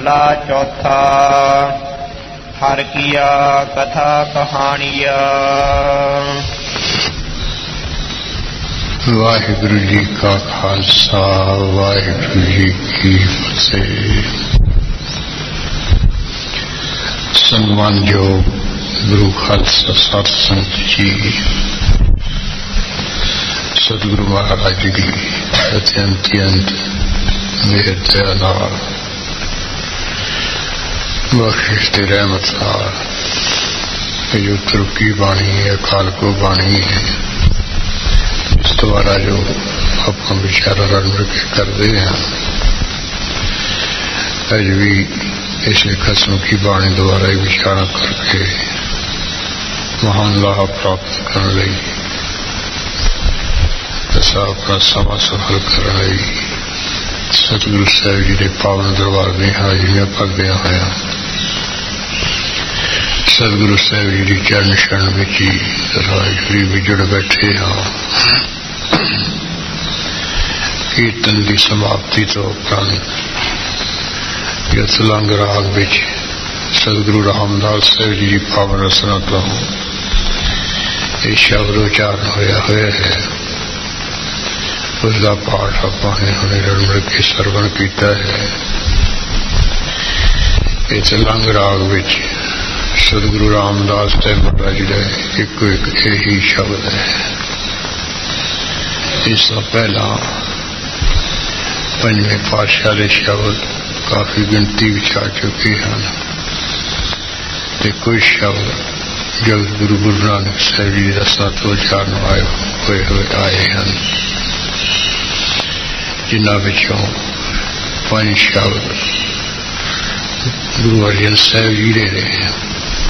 महला चौथा। हर किया कथा कहानिया। वाहिगुरु जी का खालसा वाहिगुरु जी की फतेह। सन्मानयोग गुरु खालसा साध संगत जी, सतगुरु महाराज जी की अत्यंत मेहर दया नाल बख्शिश ते रहमत नाल जो तुर्की बाणी है, अकाल को बाणी है, इस द्वारा जो अपना विचार रल मिल के करते हैं, अज भी इसे खसम की बाणी द्वारा विचार करके महान लाभ प्राप्त करने लगी तथा अपना समा सफल करने लगी सतगुरु साहिब जी के पावन दरबार में हाजिरियां भरदे होया सतगुरु साहिब जी की चरण शरण में ही राजगुरी विजड़ बैठे हाँ। कीर्तन की समाप्ति तो उपरंत यथलंग राग विच सतगुरु रामदास साहिब जी की पावन रसना तो यह शब्द उच्चारण होया है। उसका पाठ अपने हमने रल मिल के सरवण किया है। इस लंग राग विच सतगुरु रामदास साहिब महाराज जी का एक यही शब्द है। इस पहला पंजवें पातशाह के शब्द काफी गिनती विच आ चुके हैं ते कुछ शब्द जगत गुरु नानक साहिब जी रसना तो उच्चारण हुए आए हैं, जिन्हां विचों पंज शब्द गुरु अर्जन साहिब जी दे रहे हैं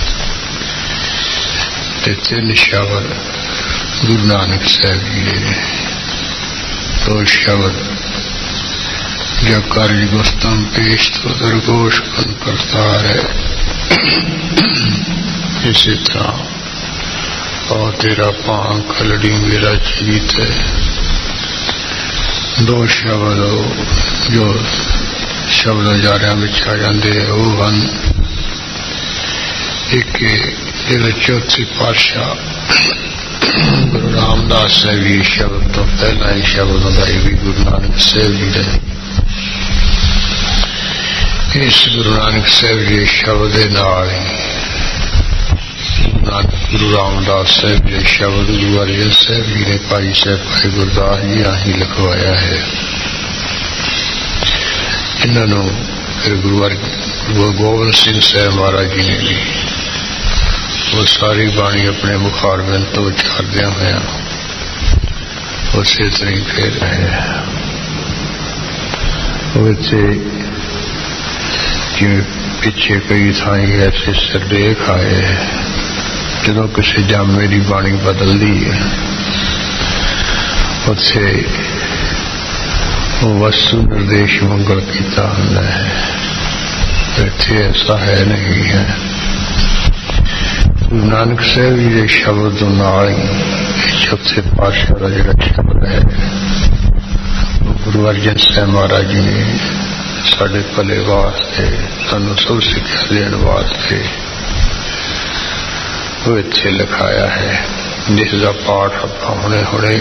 ते 3 शब्द गुरु नानक साहिब जी दे रहे हैं। 2 शब्द जब कार्य गुस्तम पेश तो दरगोश बन करता है। इसी तरह और तेरा पांव खलड़ी मेरा जीत है। 2 शब्द जो शब्द उजारियां में आ जाते हैं वो हैं एक जो चौथी पातशाह गुरु रामदास साहिब जी शब्द तो पहला ही शब्द होता है भी गुरु नानक साहिब जी का। इस गुरु नानक साहिब जी शब्द के नाल गुरु रामदास साहिब जी शब्द गुरु अर्जन साहिब जी ने भाई साहब भाई गुरदास जी राही लिखवाया है। इन्होंने फिर गुरु गोबिंद सिंह साहब महाराज जी ने भी वो सारी बाणी अपने मुखारबिंद तो उचारदे हुए उसी तरीके पिछे कई थाई ऐसे सरदेख आए जो किसी जामे की बाणी बदलती है उसे वस्तु निर्देश मंगल किया होता है। इतने ऐसा है नहीं है। गुरु नानक साहिब जी के शब्द नाल चौथे पातशाह का जो शब्द है वो गुरु अर्जन साहिब महाराज जी ने साडे भले वास्ते सानू सब सिक्ख्या देने वास्ते वो इत्थे लिखाया है, जिसका पाठ आप हुणे हुणे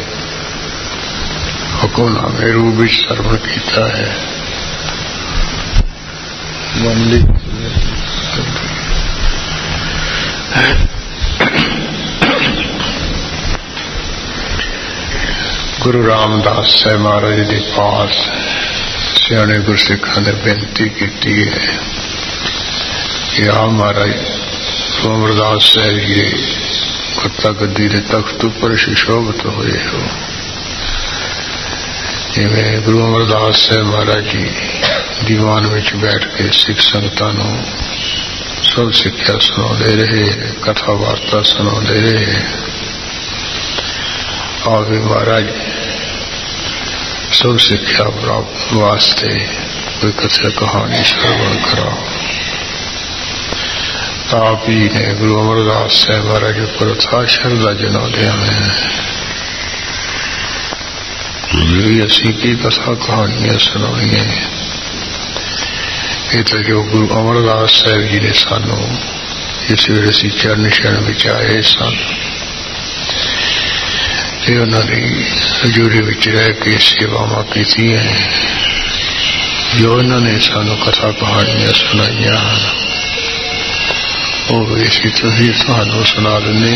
हुक्मनामे रूप में श्रवण किया है। गुरु रामदास साहिब महाराज के पास सियाने गुरसिखां ने बेनती की है कि आ महाराज अमरदास साहिब जी गुरता गद्दी के तख्त उपर सुशोभित हुए हो। जिवें गुरु अमरदास साहिब महाराज जी दीवान में बैठ के सिख संगतां नूं सब सिक्ख्या सुनाते रहे, कथा वार्ता सुनाते रहे। आप भी महाराज सब सिक्ख्या प्राप्त वास्ते कोई कथा कहानी श्रवण कराओ। आप ही ने गुरु अमरदास साहिब महाराज पर अथाह श्रद्धा जनाते हैं। असी की कथा कहानियां सुनाई ये तो जो गुरु अमरदास साहब जी ने सानू जिस वेले असीं चरण शरण विच आए सन, उन्होंने हजूरी विच रह के सेवावां कीतियां, जो उन्होंने सानू कथा कहानियां सुनाइयां हैं, वो भी असीं तुहानू सुना दिंदे।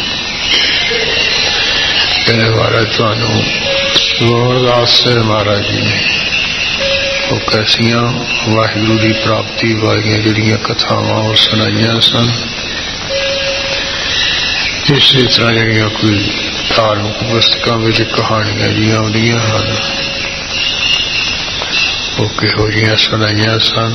कहने महाराज तुहानू अमरदास साहब महाराज जी ने वो कैसियां वाहिगुरू की प्राप्ति वालियां जिहड़ियां कथावां वो सुनाइयां सन। इस तरह जिहड़ियां कोई धार्मिक पुस्तकां विच कहानियां जिहियां आउंदियां हन, वो किहो जिहियां सुनाइयां सन,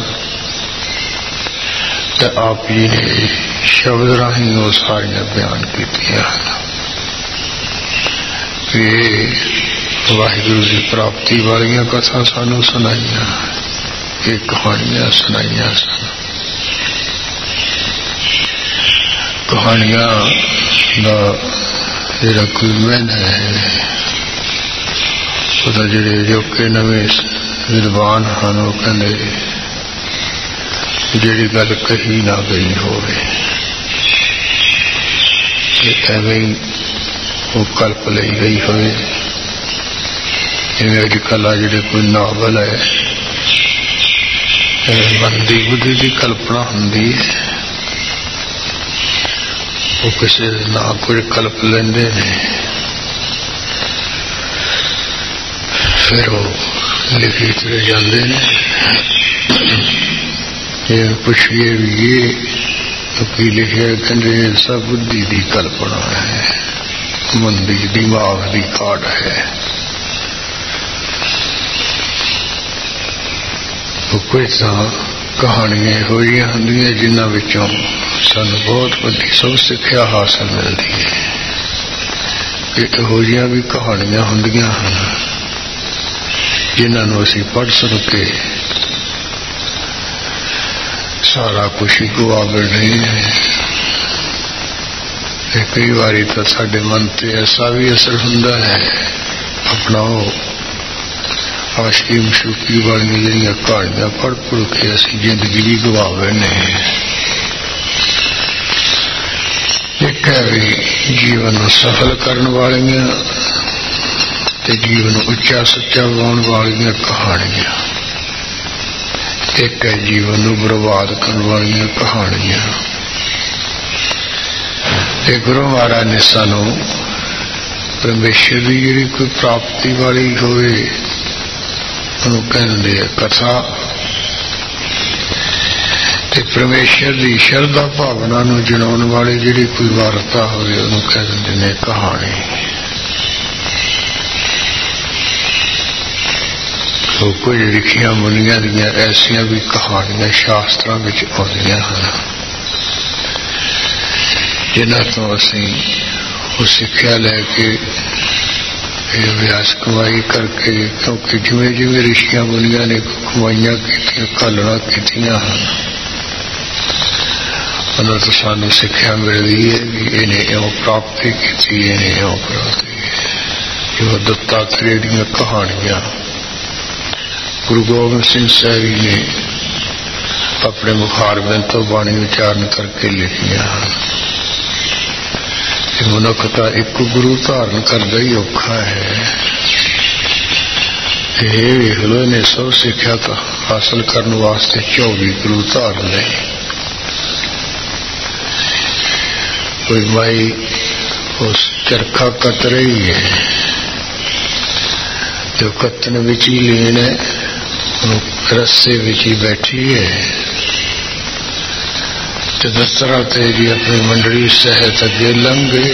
ते आप जी ने शब्द राहीं वो सारियां बयान कीतियां हन। वाहिगुरू की प्राप्ति वालियां कथा सानू सुनाइयां, ये कहानियां सुनाइयां सन। कहानियां दा जिहड़ा कोई मैन है, उहदा जिहड़े जोके नवे विद्वान हैं वो कहंदे जिहड़ी गल कही ना गई होवे, एवें वो कल्प लई गई होवे। जिवें अजकल आ जिहड़े कोई नावल है, मंदी बुद्धि की कल्पना हुंदी है, वो किसी ना कुछ कल्प लेंदे ने, फिर वो लिखी तुरे जाते हैं। ये पुछिए भी ये की लिखे, कहते सब बुद्धि की कल्पना है, मंदी दिमाग की काट है। कुछ कहानियां होइयां होंदियां जिन्हां विचों सानू बहुत वड्डी सब सिक्ख्या हासिल मिलती है। इहो जिहियां भी कहानियां होंदियां हन जिन्हां नूं असीं पढ़ सुन के सारा कुछ ही गवा बैठे हैं। कई बारी तो साडे मन ते ऐसा भी असर हुंदा है, अपना आशकी मशूकी वाली जिहड़ियां कहानियां पढ़ पढ़ के असीं जिंदगी भी गवा बैठे हैं। एक है भी जीवन को सफल करने वालियां ते जीवन उच्चा सच्चा बनाने वालियां कहानियां, एक है जीवन को बर्बाद करने वालियां कहानियां। गुरु महाराज ने सानू परमेश्वर की जिहड़ी कोई प्राप्ति वाली होवे उन्होंने कहते हैं कथा, ते परमेश्वर की शरधा भावना नूं जगाउण वाली जिहड़ी कोई वार्ता होवे उन्होंने कहते हैं कहानी। तो कुछ लिखियां मुनियां दीयां ऐसियां भी कहानियां शास्त्रां विच आउंदियां हन जिन्हां तो असीं वो सिक्ख्या लैके अभ्यास कमाई करके, क्योंकि जिवें जिवें ऋषियां मुनियां ने कमाइयां कीतियां घालना कीतियां हन, उन्हां तो सानू सिक्ख्या मिलदी है कि इन्हें इउं प्राप्ति कीती, इन्हें इउं प्राप्ति। जो दत्तात्रेय दीयां कहानियां गुरु गोबिंद सिंह साहिब जी ने अपने मुखारबिंद तो बाणी उचारण करके लिखियां हन। मनुख तो एक गुरु धारण करना ही औखा है। ये वेख लो, इन्हें सब सिक्ख्या तो हासिल करने वास्ते 24 गुरु धारण ले। कोई माई उस चरखा कत रही है, जो कतन विच ही लीन है, रस्से विच ही बैठी है, दसरा तेजी अपनी मंडली सहित अगे लंघ गए।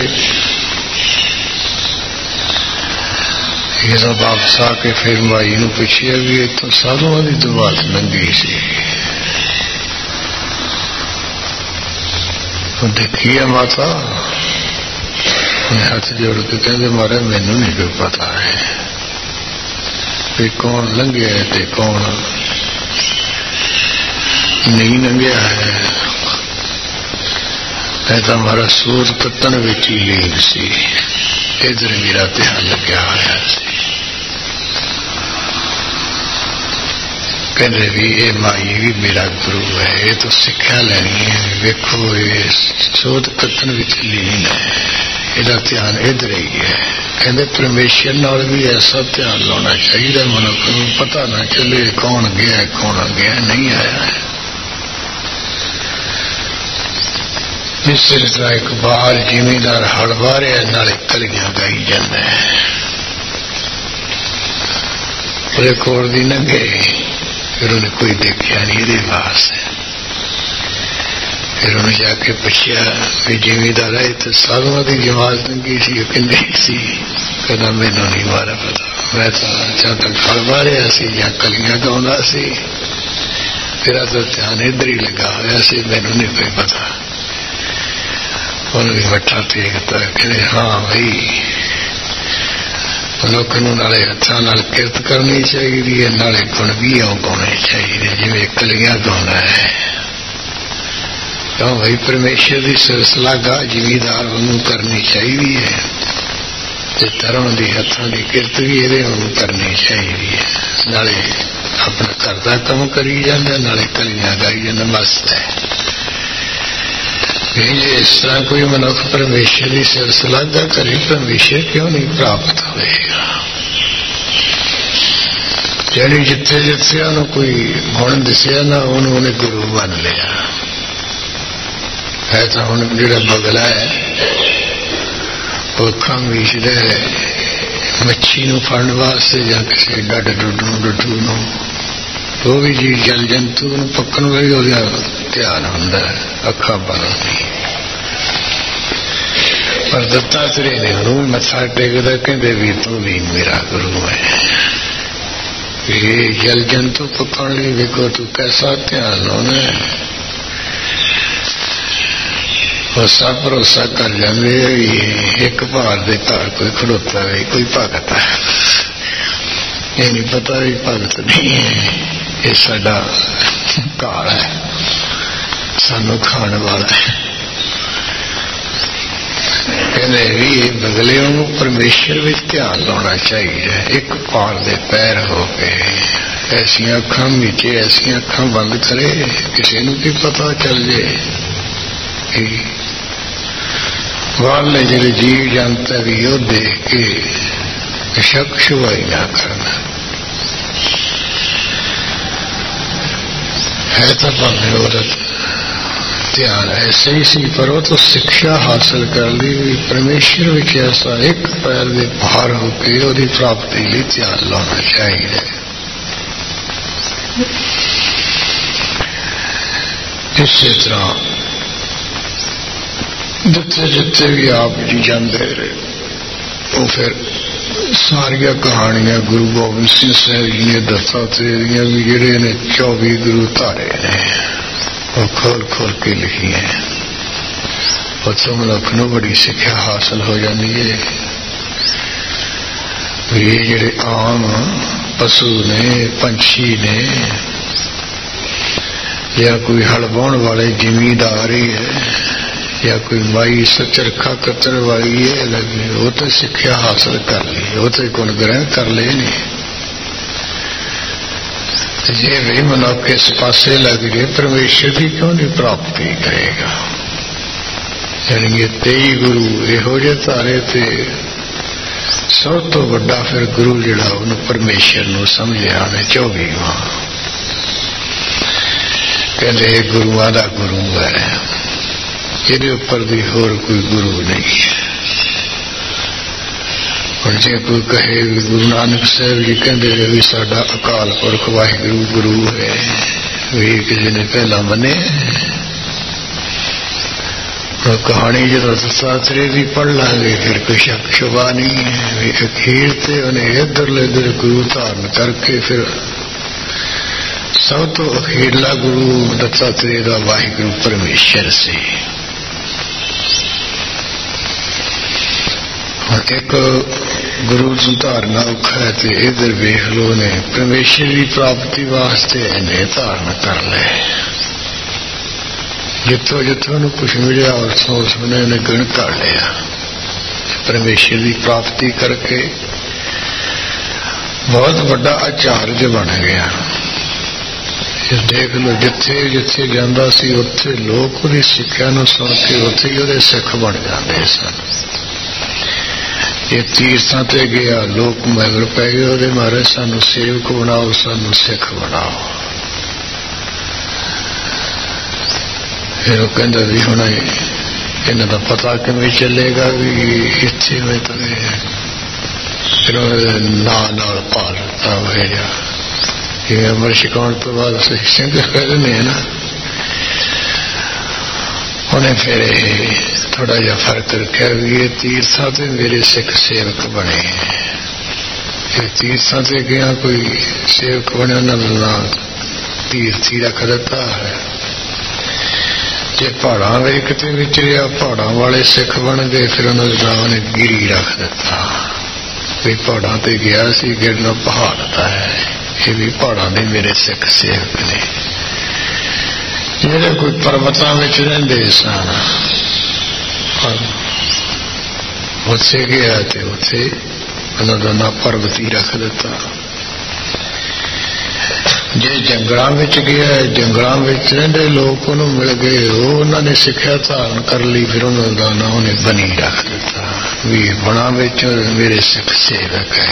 जो वापस आके फिर माई नूं पुछिया भी इतों साधुआं दी दवात लंघी सी, देखिए माता, उन्हें हाथ जोड़ के कहते महाराज मैनू नहीं कोई पता है भी कौन लंघिया है ते कौन नहीं लंघिया है। ऐसा हमारा सूर तत्न विच ही लीन सी, इधर मेरा ध्यान लग्या होया सी। कहते भी ये माई भी मेरा गुरु है, ये तो सिक्ख्या लैनी है। वेखो ये सोध कथन विच लीन है, ਇਹਦਾ ਧਿਆਨ इधर ही है। कहते परमेश्वर नाल भी ऐसा ध्यान लाना चाहिए मनुख को पता ना चले कौन गया कौन गया नहीं आया है। इस तरह एक बार जिमीदार हल वारे नाले कलियां गाई जाता है, ਉਹਦੇ ਕੋਲ ਦੀ लंघे, फिर उन्हें कोई देखा नहीं ये वास्ते। फिर उन्हें जाके पूछा भी जिमीदार है तो साधुओं की जमात लंघी सी किन्नी सी? कहना मैनू नहीं मारा पता, मैं तो जहाँ तक फल मारिया सी या कलियां गाँदा सी, तेरा तो ध्यान इधर ही लगा होया सी, मैनू नहीं कोई पता। उन्हें भी मठा टेकता, कहते हाँ भाई मनुख नूं नाले हत्थां नाल किरत करनी चाहिए, नाले गुण भी गाने चाहिए जिवें कलियां गाउंदा है। क्यों भाई परमेश्वर की सिरसलागा जिमीदार वांगू करनी चाहिए है, ते धर्म की हत्थां की किरत भी इहदे वांगू करनी चाहिए है। नाले अपना घर का काम करी जांदा, नाले कलियां गाई जांदा, मस्त है। इस तरह कोई मनुख परमेश्वर की सिरसलागा करे, परमेश्वर क्यों नहीं प्राप्त होएगा? जड़ी जिथे जिथे उन्होंने कोई गुण दिसया ना, उन्होंने गुरु मान लिया है। तो हुण जिहड़ा बगला है वो अखां मीचदा है मच्छी नूं फड़न वास्ते जां किसी डड्डू नूं, वो भी जी जल जंतु नूं पकड़ वाली ਉਹਦਾ ध्यान हुंदा है, अखां बंद नहीं। पर दत्तात्रेय ने उन्होंने मत्था टेकदा, कहते भी तू भी मेरा गुरु है। ये जल जंतु पकड़ ली, देखो तू कैसा ध्यान लाना है। भरोसा भरोसा कर जाते एक भार दे घर कोई खड़ोता है, कोई भगत है, ये नहीं पता भी भगत नहीं है, ये साडा घर है, सानू खाने वाला है। कहते भी बगले परमेश्वर में ध्यान लाना चाहिए। एक पार दे पैर हो गए, ऐसिया अखां मीचे, ऐसिया अखां बंद करे किसी नूं भी पता चल जाए। वाले जिहड़े जीव जंत भी वो देख के शक शुबाई ना करना है। तो भावें औरत ध्यान ऐसे ही सी, पर वो तो शिक्षा हासिल कर ली परमेश्वर में ऐसा एक पैर दे बाहर होके उसकी प्राप्ति लिए ध्यान लाना चाहिए। इसी तरह जिथे जिथे भी आप जी जाते रहे, वो फिर सारिया कहानियां गुरु गोबिंद सिंह साहब जी ने दत्तात्रेय भी जिहड़े ने 24 गुरु धारे ने वो खोल खोल के लिखी है। उत्थों मनुख नूं बड़ी सिक्ख्या हासिल हो जाती है। ये जिहड़े आम पशु ने, पंछी ने, या कोई हल बाउण वाले जिमीदार ही है, या कोई माई सचरखा कतर वाली है लगी, वो तो सिक्ख्या हासिल कर ली, वो तो गुण ग्रहण कर ले नहीं। जे भी मनुख इस पासे लग जाए परमेश्वर की क्यों नहीं प्राप्ति करेगा? यानी ये 23 गुरु इहो जे धारे थे, सब तो बड़ा फिर गुरु जिहड़ा उन्होंने परमेश्वर नूं समझिया ने 24वां। कहते गुरुआं दा गुरु है, ਇਹਦੇ ਉੱਪਰ भी होर कोई गुरु नहीं है। और जे कोई कहे भी गुरु नानक साहब जी कहते भी साडा अकाल पुरख वाहिगुरु गुरु है, भी किसी ने पहला मने। तो कहानी जो दत्तात्रेय की पढ़ लांगे फिर कोई शक शुबा नहीं है। भी अखीर से उन्हें इधर इधर गुरु धारण करके फिर सब तो अखीरला गुरु दत्तात्रेय का वाहिगुरु परमेश्वर से। एक गुरु धारना औखा है तो इधर वेख लो ने परमेश्वर की प्राप्ति वास्ते इन्हें धारण कर ले। जिथों जिथों कुछ मिलिया उसने उन्हें गुण कर लिया, परमेश्वर की प्राप्ति करके बहुत बड़ा आचार्य बन गया। देख लो जिथे जिथे जाता सी उत्थे लोग उहदी सिक्ख्या नूं सुण के उत्थे ही उहदे सिख बन जाते सन। जे तीर्थां ते गया लोग मगर पै गए उहदे मारे सानू सेवक बनाओ सानू सिख बनाओ। फिर वो कहंदा भी हुण इन्हां दा पता किवें चलेगा भी इत्थे में तो फिर नाल पा लता भेजा ये अमर छकाउण तो बाद सिंह कहते हैं ना। उन्हें फिर थोड़ा जा फर्क रखा भी ये तीर्थां ते मेरे सिख सेवक बने। तीर्थां ते गया कोई सेवक बने उन्होंने ना तीर्थी रख दिता है। जे पहाड़ां में किते विचरिया पहाड़ां वाले सिख बन गए फिर उन्होंने नाम ने गिरी रख दिता भी पहाड़ां ते गया सी गिरना पहाड़ दा है ये भी पहाड़ां दे मेरे सिख सेवक ने। ਜਿਹੜੇ कोई पर्वतां विच रहिंदे सन उत्थे गया ते उत्थे उन्हां दा नाम पर्वती रख दिता। जे जंगलां विच गया जंगलां विच रहिंदे लोग उहनूं मिल गए उन्होंने सिक्ख्या धारण कर ली फिर उन्हां दा नाम उहने बनी रख दिता भी बणां विच मेरे सिख सेवक है।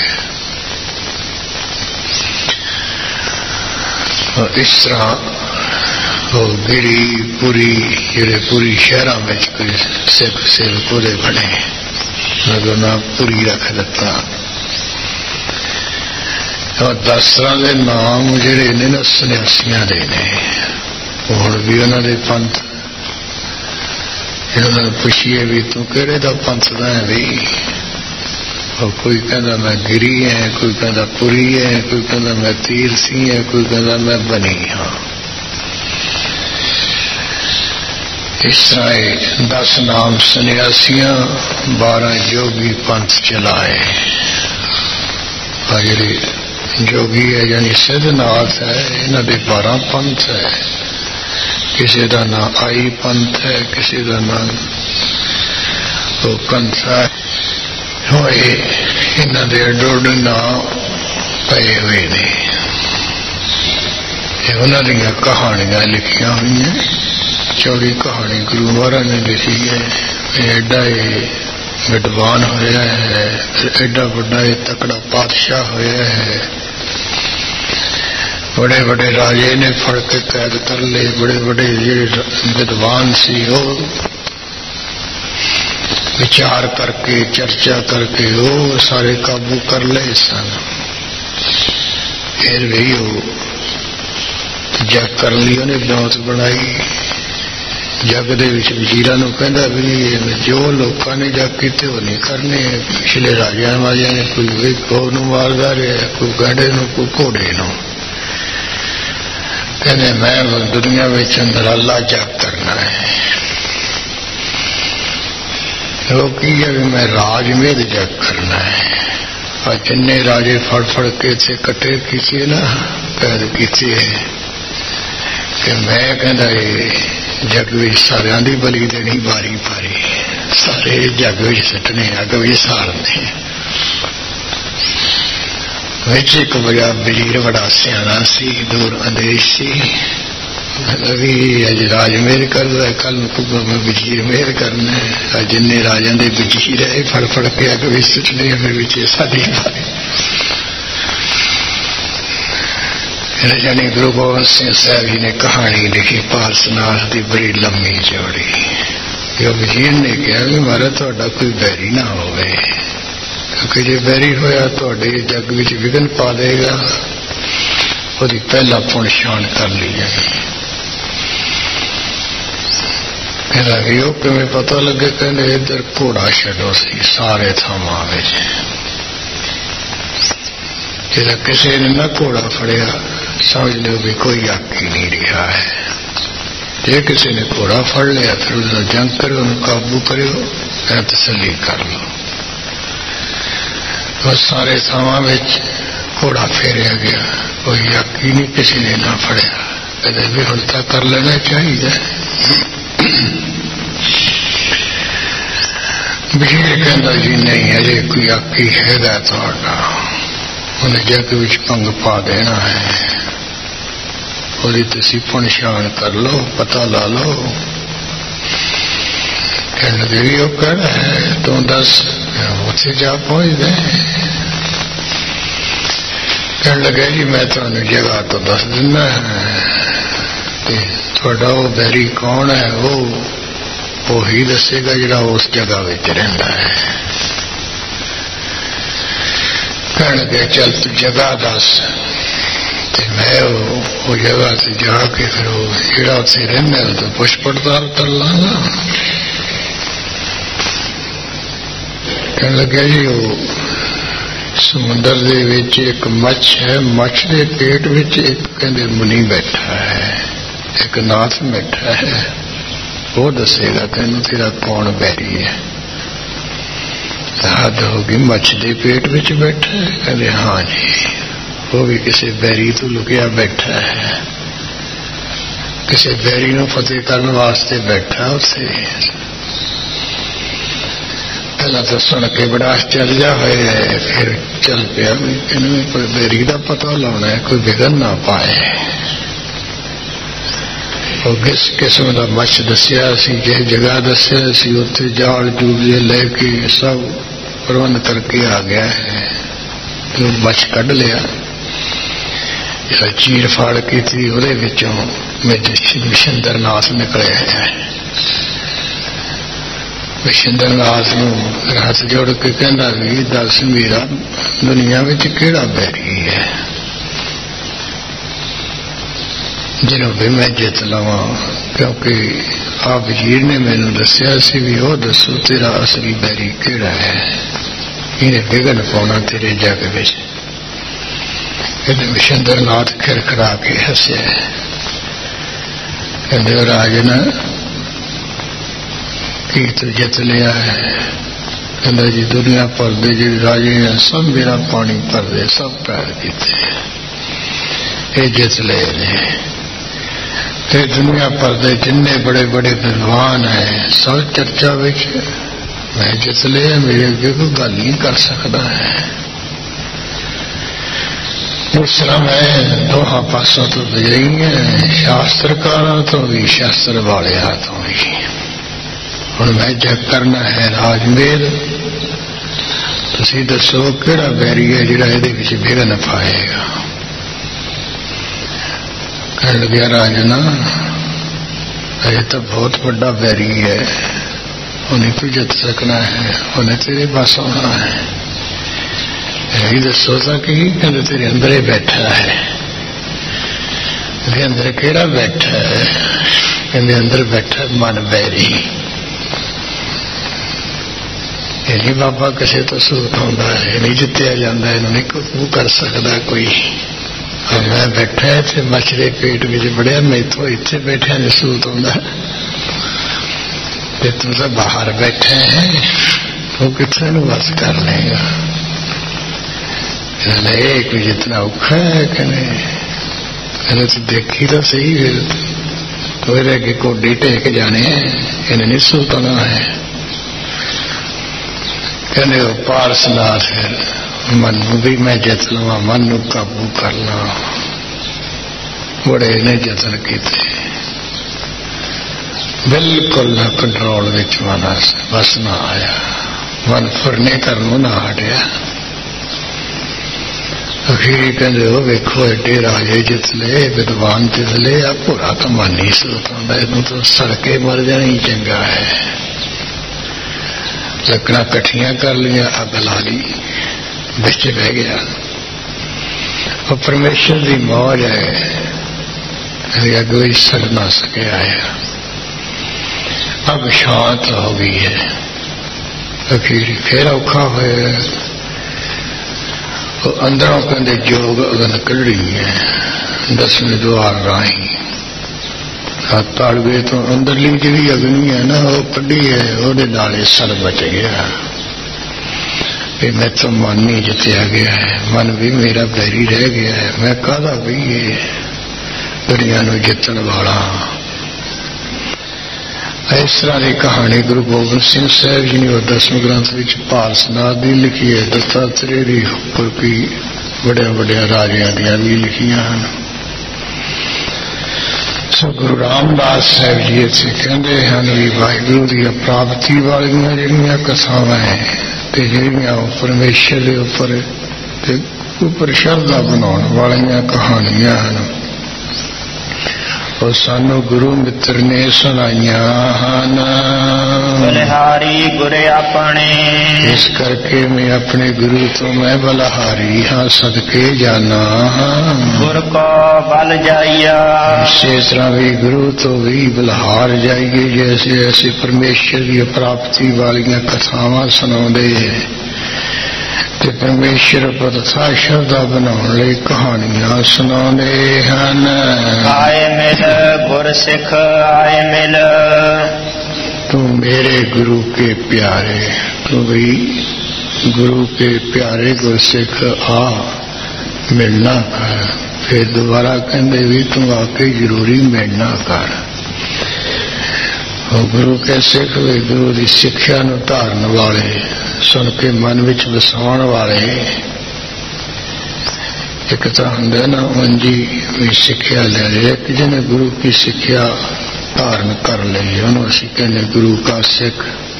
इस तरह गिरी पुरी जेडे पुरी शहरां में कोई सिख सेवक उहदे बने उन्होंने नाम पुरी रख दिता। 10 तरह के नाम जेडे ने ना सन्यासियां दे ने हुण भी उन्होंने पंथ इन्होंने पुछिए भी तू किहड़े दा पंथ दा है भी कोई कहता मैं गिरी है कोई कहता पुरी है कोई कहता मैं तीरसी है कोई कहता मैं बनी हाँ। इस तरह 10 नाम सन्यासियां 12 जोगी पंथ चलाए। जेडे जोगी है यानी सिद्धनाथ है इन्हां दे 12 पंथ है। किसी का नाम आई पंथ है किसी का नाम कंथा होए इन्हां दे अडोड नाम पे हुए ने। उन्हां दीयां कहानियां लिखियां हुई हैं चौड़ी कहानी गुरु महाराज ने लिखी है। एडा विद्वान होया है एडा बड़ा तकड़ा पातशाह होया है बड़े बड़े राजे ने फड़ के कैद कर ले बड़े बड़े विद्वान सी वो विचार करके चर्चा करके वो सारे काबू कर ले सन। फिर भी वो जग कर ली उन्हें मौत बनाई। जग दे विच वजीरां नूं कहंदा भी जो लोकां ने जग कीते वो नहीं करने। पिछले राजियां वालियां ने कोई गौ नूं मारदा रहा कोई गाड़े नूं कोई घोड़े नूं कहने मैं दुनिया में निराला जग करना है। वो की है भी मैं राजमेद जग करना है। और जिन्ने राजे फड़ फड़ के इत्थे कट्ठे कीते ना कैद कीते कि मैं कहंदा जग विच सारियां दी बली देनी बारी बारी सारे जग विच सटने अग विच साड़ने। विच एक बड़ा वजीर बड़ा सियाणा सी दूर अंदेश सी अभी अज राज मेहर कर कल मैं वजीर मेहर करना है। जिन्ने राजा दे वजीर है फड़ फड़ के अग विच सटने फिर विच साडी बारी। यानी गुरु गोबिंद सिंह साहब जी ने कहानी लिखी पारसनाथ की बड़ी लंबी चौड़ी। जो वजीर ने कहा भी मारा थोड़ा कोई बैरी ना होवे क्योंकि जो बैरी होया थोड़े जग विच विघन पा देगा उसकी पहला पुणछाण कर ली जाएगी। कहना भी वो किवें पता लगे कहने इधर घोड़ा छड्डो सी सारे थावां विच जिहड़ा किसी ने ना घोड़ा फड़िया समझ लो भी कोई आकी नहीं रहा है। जे किसी ने घोड़ा फड़ लिया फिर उसका जंग करो उन्हें काबू करो या तसली कर लो। बस सारे थावां विच घोड़ा फेरिया गया कोई आकी नहीं किसी ने ना फड़िया। कहते भी हुण तां कर लेना चाहिए। वजीर कहंदा जी नहीं अजे कोई आकी हैगा तुहाडा उन्हें जग विच भंग पा देना है। ਉਹਦੀ ਤੁਸੀਂ ਪਛਾਣ ਕਰ ਲਓ, ਪਤਾ ਲਾ ਲਓ। ਕਹਿਣ ਲੱਗੇ ਵੀ ਉਹ ਕਿਹੜਾ ਹੈ, ਤੂੰ ਦੱਸ। ਉੱਥੇ ਜਾ ਪਹੁੰਚਦੇ। ਕਹਿਣ ਲੱਗੇ ਜੀ ਮੈਂ ਤੁਹਾਨੂੰ ਜਗ੍ਹਾ ਤੋਂ ਦੱਸ ਦਿੰਦਾ ਤੇ ਤੁਹਾਡਾ ਉਹ ਬੈਰੀ ਕੌਣ ਹੈ ਉਹ ਹੀ ਦੱਸੇਗਾ ਜਿਹੜਾ ਉਸ ਜਗ੍ਹਾ ਵਿੱਚ ਰਹਿੰਦਾ ਹੈ। ਕਹਿਣ ਲੱਗੇ ਚੱਲ ਤੂੰ ਜਗ੍ਹਾ ਦੱਸ ਤੇ ਮੈਂ ਉਹ ਜਗ੍ਹਾ ਤੇ ਜਾ ਕੇ ਫਿਰ ਉਹ ਜਿਹੜਾ ਉੱਥੇ ਰਹਿੰਦਾ ਉਹ ਤੋਂ ਪੁੱਛ ਪੜਤਾਲ ਕਰ ਲਾਂਗਾ। ਕਹਿਣ ਲੱਗਿਆ ਜੀ ਉਹ ਸਮੁੰਦਰ ਦੇ ਵਿੱਚ ਇੱਕ ਮੱਛ ਹੈ, ਮੱਛ ਦੇ ਪੇਟ ਵਿੱਚ ਇੱਕ ਕਹਿੰਦੇ ਮੁਨੀ ਬੈਠਾ ਹੈ, ਇੱਕ ਨਾਥ ਬੈਠਾ ਹੈ, ਉਹ ਦੱਸੇਗਾ ਤੈਨੂੰ ਤੇਰਾ ਕੌਣ ਬੈਰੀ ਹੈ। ਹੱਦ ਹੋ ਗਈ, ਮੱਛ ਦੇ ਪੇਟ ਵਿੱਚ ਬੈਠਾ ਹੈ? ਕਹਿੰਦੇ ਹਾਂ ਜੀ, ਉਹ ਵੀ ਕਿਸੇ ਬੈਰੀ ਤੋਂ ਲੁਕਿਆ ਬੈਠਾ ਹੈ, ਕਿਸੇ ਬੈਰੀ ਨੂੰ ਫਤਿਹ ਕਰਨ ਵਾਸਤੇ ਬੈਠਾ ਉੱਥੇ। ਪਹਿਲਾਂ ਤਾਂ ਸੁਣ ਕੇ ਬੜਾ ਆਸ਼ਚर्य ਹੋਇਆ, ਫਿਰ ਚੱਲ ਪਿਆ ਵੀ ਇਹਨੂੰ ਕੋਈ ਬੈਰੀ ਦਾ ਪਤਾ ਲਾਉਣਾ ਹੈ, ਕੋਈ ਵਿਘਨ ਨਾ ਪਾਏ। ਉਹ ਕਿਸ ਕਿਸਮ ਦਾ ਮੱਛ ਦੱਸਿਆ ਸੀ, ਜਿਸ ਜਗ੍ਹਾ ਦੱਸਿਆ ਸੀ ਉੱਥੇ ਜਾਲ ਜੂਲੇ ਲੈ ਕੇ ਸਭ ਪ੍ਰਬੰਧ ਕਰਕੇ ਆ ਗਿਆ ਹੈ। ਉਹ ਮੱਛ ਕੱਢ ਲਿਆ, ਜਿਹੜਾ ਚੀਰ ਫਾੜ ਕੀਤੀ ਉਹਦੇ ਵਿੱਚੋਂ ਵਿਸ਼ਿੰਦਰ ਨਾਥ ਨਿਕਲਿਆ ਹੈ। ਵਿਸ਼ਿੰਦਰ ਨਾਥ ਨੂੰ ਹੱਥ ਜੋੜ ਕੇ ਕਹਿੰਦਾ ਵੀ ਦੱਸ ਮੇਰਾ ਦੁਨੀਆ ਵਿੱਚ ਕਿਹੜਾ ਬੈਰੀ ਹੈ ਜਿਹਨੂੰ ਵੀ ਮੈਂ ਜਿੱਤ ਲਵਾਂ, ਕਿਉਂਕਿ ਆਪ ਵਜ਼ੀਰ ਨੇ ਮੈਨੂੰ ਦੱਸਿਆ ਸੀ ਵੀ ਉਹ ਦੱਸੋ ਤੇਰਾ ਅਸਲੀ ਬੈਰੀ ਕਿਹੜਾ ਹੈ, ਇਹਨੇ ਵਿਘਨ ਪਾਉਣਾ ਤੇਰੇ ਜੱਗ ਵਿੱਚ। ਕਹਿੰਦੇ ਵਿਸ਼ਿੰਦਰ ਨਾਥ ਖਿੜਖੜਾ ਕੇ ਹੱਸਿਆ, ਕਹਿੰਦੇ ਰਾਜਨ ਕੀ ਤੂੰ ਜਿੱਤ ਲਿਆ ਹੈ? ਕਹਿੰਦਾ ਜੀ ਦੁਨੀਆ ਭਰ ਦੇ ਜਿਹੜੇ ਰਾਜੇ ਨੇ ਸਭ ਮੇਰਾ ਪਾਣੀ ਭਰਦੇ, ਸਭ ਪੈਰ ਕੀਤੇ, ਇਹ ਜਿੱਤ ਲਏ ਨੇ। ਤੇ ਦੁਨੀਆ ਭਰ ਦੇ ਜਿੰਨੇ ਬੜੇ ਬੜੇ ਵਿਦਵਾਨ ਹੈ ਸਭ ਚਰਚਾ ਵਿੱਚ ਮੈਂ ਜਿੱਤ ਲਿਆ, ਮੇਰੇ ਅੱਗੇ ਕੋਈ ਗੱਲ ਨਹੀਂ ਕਰ ਸਕਦਾ ਹੈ। ਇਸ ਤਰ੍ਹਾਂ ਮੈਂ ਦੋਹਾਂ ਪਾਸੋਂ ਤੋਂ ਵਿਜਈ ਹੈ, ਸ਼ਾਸਤਰਕਾਰਾਂ ਤੋਂ ਵੀ ਸ਼ਾਸਤਰ ਵਾਲਿਆਂ ਤੋਂ ਵੀ। ਹੁਣ ਮੈਂ ਜਗ ਕਰਨਾ ਹੈ ਰਾਜਮੇਲ, ਤੁਸੀਂ ਦੱਸੋ ਕਿਹੜਾ ਬੈਰੀ ਹੈ ਜਿਹੜਾ ਇਹਦੇ ਵਿੱਚ ਵਿਘਨ ਪਾਏਗਾ। ਕਹਿਣ ਲੱਗਿਆ ਰਾਜਨਾ ਇਹ ਤਾਂ ਬਹੁਤ ਵੱਡਾ ਬੈਰੀ ਹੈ, ਉਹਨੇ ਤੂੰ ਜਿੱਤ ਸਕਣਾ ਹੈ, ਉਹਨੇ ਤੇਰੇ ਪਾਸ ਆਉਣਾ ਹੈ। ਇਹ ਦੱਸੋ ਤਾਂ ਕੀ? ਕਹਿੰਦੇ ਤੇਰੇ ਅੰਦਰ ਹੀ ਬੈਠਾ ਹੈ। ਇਹਦੇ ਅੰਦਰ ਕਿਹੜਾ ਬੈਠਾ ਹੈ? ਕਹਿੰਦੇ ਅੰਦਰ ਬੈਠਾ ਮਨ ਬੈਰੀ। ਇਹ ਨਹੀਂ ਬਾਬਾ ਕਿਸੇ ਤੋਂ ਸੂਤ ਆਉਂਦਾ ਹੈ, ਇਹ ਨਹੀਂ ਜਿੱਤਿਆ ਜਾਂਦਾ, ਇਹਨੂੰ ਨਹੀਂ ਕੋਈ ਕਰ ਸਕਦਾ ਕੋਈ। ਮੈਂ ਬੈਠਾ ਇੱਥੇ ਮੱਛ ਦੇ ਪੇਟ ਵਿੱਚ ਬੜਿਆ, ਮੈਥੋਂ ਇੱਥੇ ਬੈਠਿਆ ਨੇ ਸੂਤ ਆਉਂਦਾ, ਤੇ ਤੂੰ ਤਾਂ ਬਾਹਰ ਬੈਠਾ ਹੈ, ਉਹ ਕਿੱਥੇ ਨੂੰ ਬਸ ਕਰ ਲਏਗਾ। ਇਹ ਕੋਈ ਜਿਤਨਾ ਔਖਾ ਹੈ ਕਹਿੰਦੇ ਤੂੰ ਦੇਖੀ ਤਾਂ ਸਹੀ, ਫਿਰ ਉਹਦੇ ਅੱਗੇ ਕੋਡੀ ਟੇਕ ਜਾਣੇ, ਇਹਨੇ ਨਹੀਂ ਸੂਤ ਆਉਣਾ ਹੈ। ਕਹਿੰਦੇ ਉਹ ਪਾਰਸਨਾਥ ਫਿਰ ਮਨ ਨੂੰ ਵੀ ਮੈਂ ਜਿੱਤ ਲਵਾਂ, ਮਨ ਨੂੰ ਕਾਬੂ ਕਰ ਲਾਂ। ਬੜੇ ਨੇ ਯਤਨ ਕੀਤੇ, ਬਿਲਕੁਲ ਨਾ ਕੰਟਰੋਲ ਵਿੱਚ ਮਨ ਬਸ ਨਾ ਆਇਆ, ਮਨ ਫੁਰਨੇ ਕਰਨੋਂ ਨਾ ਹਟਿਆ। ਅਖੀਰ ਕਹਿੰਦੇ ਉਹ ਵੇਖੋ ਐਡੇ ਰਾਜੇ ਜਿੱਤ ਲਏ, ਵਿਦਵਾਨ ਜਿੱਤ ਲਏ, ਆ ਭੋਰਾ ਕਮਾਨੀ ਸੂਤ ਆਉਂਦਾ, ਇਹਨੂੰ ਤਾਂ ਸੜਕੇ ਮਰ ਜਾਣਾ ਹੀ ਚੰਗਾ ਹੈ। ਲੱਕੜਾਂ ਇਕੱਠੀਆਂ ਕਰ ਲਈਆਂ, ਅੱਗ ਲਾ ਲਈ, ਵਿੱਚ ਬਹਿ ਗਿਆ। ਉਹ ਪਰਮੇਸ਼ਰ ਦੀ ਮੌਜ ਹੈ, ਅੱਗ ਵਿੱਚ ਸੜ ਨਾ ਸਕਿਆ ਹੈ। ਅੱਗ ਸ਼ਾਂਤ ਹੋ ਗਈ ਹੈ। ਅਖੀਰ ਫੇਰ ਔਖਾ ਹੋਇਆ, ਉਹ ਅੰਦਰੋਂ ਕਹਿੰਦੇ ਜੋਗ ਅਗਨ ਕੱਢੀ ਹੈ 10ਵੇਂ ਦੁਆਰ ਰਾਹੀਂ। ਤਾਲਵੇ ਤੋਂ ਅੰਦਰਲੀ ਜਿਹੜੀ ਅਗਨੀ ਹੈ ਨਾ ਉਹ ਕੱਢੀ ਹੈ, ਉਹਦੇ ਨਾਲ ਇਹ ਸੜ ਬਚ ਗਿਆ। ਇਹ ਮੈਂ ਤਾਂ ਮਨ ਨਹੀਂ ਜਿੱਤਿਆ ਗਿਆ ਹੈ, ਮਨ ਵੀ ਮੇਰਾ ਬੈਰੀ ਰਹਿ ਗਿਆ ਹੈ। ਮੈਂ ਕਾਹਦਾ ਵੀ ਇਹ ਦੁਨੀਆ ਨੂੰ ਜਿੱਤਣ ਵਾਲਾ। ਇਸ ਤਰ੍ਹਾਂ ਦੀ ਕਹਾਣੀ ਗੁਰੂ ਗੋਬਿੰਦ ਸਿੰਘ ਸਾਹਿਬ ਜੀ ਨੇ ਉਹ 10ਵੇਂ ਗ੍ਰੰਥ ਵਿੱਚ ਪਾਰਸਨਾਥ ਦੀ ਲਿਖੀ ਹੈ, ਦੱਤਾਤਰੇ ਦੀ, ਹੋਰ ਵੀ ਵੱਡਿਆਂ ਵੱਡਿਆਂ ਰਾਜਿਆਂ ਦੀਆਂ ਵੀ ਲਿਖੀਆਂ ਹਨ। ਸੋ ਗੁਰੂ ਰਾਮਦਾਸ ਸਾਹਿਬ ਜੀ ਇੱਥੇ ਕਹਿੰਦੇ ਹਨ ਵੀ ਵਾਹਿਗੁਰੂ ਦੀ ਪ੍ਰਾਪਤੀ ਵਾਲੀਆਂ ਜਿਹੜੀਆਂ ਕਥਾਵਾਂ ਹੈ ਤੇ ਜਿਹੜੀਆਂ ਪਰਮੇਸ਼ਰ ਦੇ ਉੱਪਰ ਸ਼ਰਧਾ ਬਣਾਉਣ ਵਾਲੀਆਂ ਕਹਾਣੀਆਂ ਹਨ ਉਹ ਸਾਨੂੰ ਗੁਰੂ ਮਿੱਤਰ ਨੇ ਸੁਣਾਈਆਂ ਹਨ। ਬਲਿਹਾਰੀ ਗੁਰ ਆਪਣੇ, ਇਸ ਕਰਕੇ ਮੈਂ ਆਪਣੇ ਗੁਰੂ ਤੋਂ ਮੈਂ ਬਲਿਹਾਰੀ ਹਾਂ, ਸਦਕੇ ਜਾਣਾ ਹਾਂ। ਗੁਰ ਕੋ ਬਲ ਜਾਈਆ, ਇਸੇ ਤਰ੍ਹਾਂ ਵੀ ਗੁਰੂ ਤੋਂ ਵੀ ਬਲਿਹਾਰ ਜਾਈਏ। ਜੈਸੇ ਐਸੇ ਪਰਮੇਸ਼ਰ ਦੀ ਪ੍ਰਾਪਤੀ ਵਾਲੀਆਂ ਕਥਾਵਾਂ ਸੁਣਾਉਂਦੇ ਤੇ ਪਰਮੇਸ਼ਰ ਪ੍ਰਤਿਸ਼ਠਾ ਸ਼ਰਧਾ ਬਣਾਉਣ ਲਈ ਕਹਾਣੀਆਂ ਸੁਣਾਉਂਦੇ ਹਨ। ਆਏ ਮਿਲ ਗੁਰ ਸਿੱਖ ਆਏ ਮਿਲ, ਤੂੰ ਮੇਰੇ ਗੁਰੂ ਕੇ ਪਿਆਰੇ, ਤੂੰ ਵੀ गुरु के प्यारे गुरसिख आ मिलना कर। फिर दोबारा कहते भी तू आके जरूरी मिलना कर। गुरु के सिख वे गुरु की सिक्ख्या नूं धारन वाले, सुन के मन विच वसाउण वाले। एक तो हुंदा ना उंजी भी सिक्ख्या ले ले, एक जिन्हें गुरु की सिक्ख्या धारण कर ली उन्होंने असीं कहने गुरु का सिख।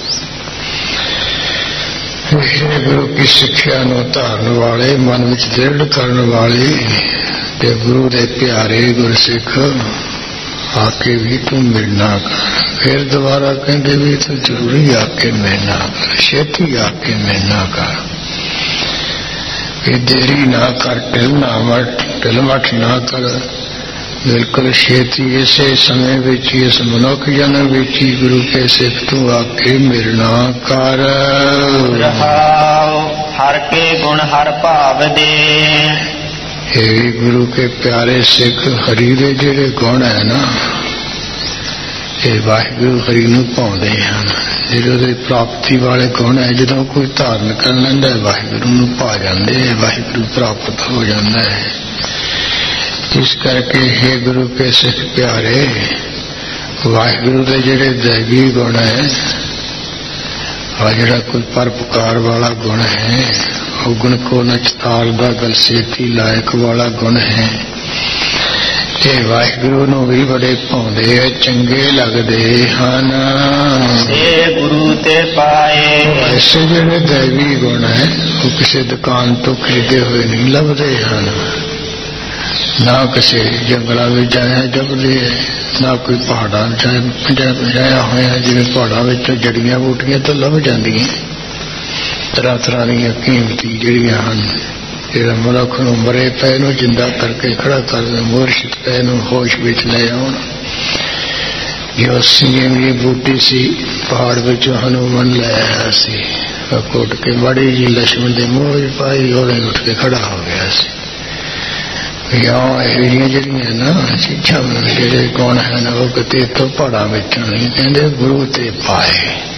गुरु की सिक्ख्या नूं धारन वाले, मन विच दृढ़ करन वाले ते गुरु दे प्यारे गुरसिख आके भी तू मिलना कर। फिर दोबारा कहते भी तू जरूरी आके मिलना कर, छेती आके मिलना कर। देरी ना कर, ढिल मठ ना कर, बिल्कुल छेती इसे समय विच इस मनुख जन्म विच ही गुरु के सिख तू आके मिलना कर। हर के गुण हर भाव दे, हे गुरु के प्यारे सिख हरि दे जेड़े गुण है ना, ये वाहिगुरु हरि नूं पाउंदे हन। जिहड़े प्राप्ति वाले गुण है, जदों कोई धारण कर लैंदा है वाहिगुरु नूं पा जांदे, वाहिगुरु प्राप्त हो जांदा है। इस करके हे गुरु के सिख प्यारे, वाहिगुरु दे जेड़े दैवी गुण है, आ जिहड़ा कोई परोपकार वाला गुण है, वो गुण को नचतार दा गलसेती लायक वाला गुण है। ये वाहिगुरु नूं भी बड़े भाउंदे चंगे लगदे हन। गुरु ते पाए, ऐसे जिहड़े दैवी गुण है वो किसी दुकान तो खरीदे हुए नहीं लभदे हन, ना किसी जंगलों में जाया जपदे है, ना कोई पहाड़ों जाया होया जिवें पहाड़ों में जड़ियां बूटियां तो लभ जांदियां। तरह तरह दी कीमती जड़ियां हन, जिहड़ा मनुख नूं मरे पए नूं जिंदा करके खड़ा कर दे, मुर्शिद पए नूं होश विच ले आउण। जो सीम की बूटी सी पहाड़ विचों हनुमान लै आया सी, कुट के माड़ी जी लक्ष्मण दे मूँह विच पाई, ओहदे उठ के खड़ा हो गया सी। जड़ियां ना चीजा जेडे गुण है ना वो किते तो पहाड़ा विच नहीं, कहते गुरु ते पाए।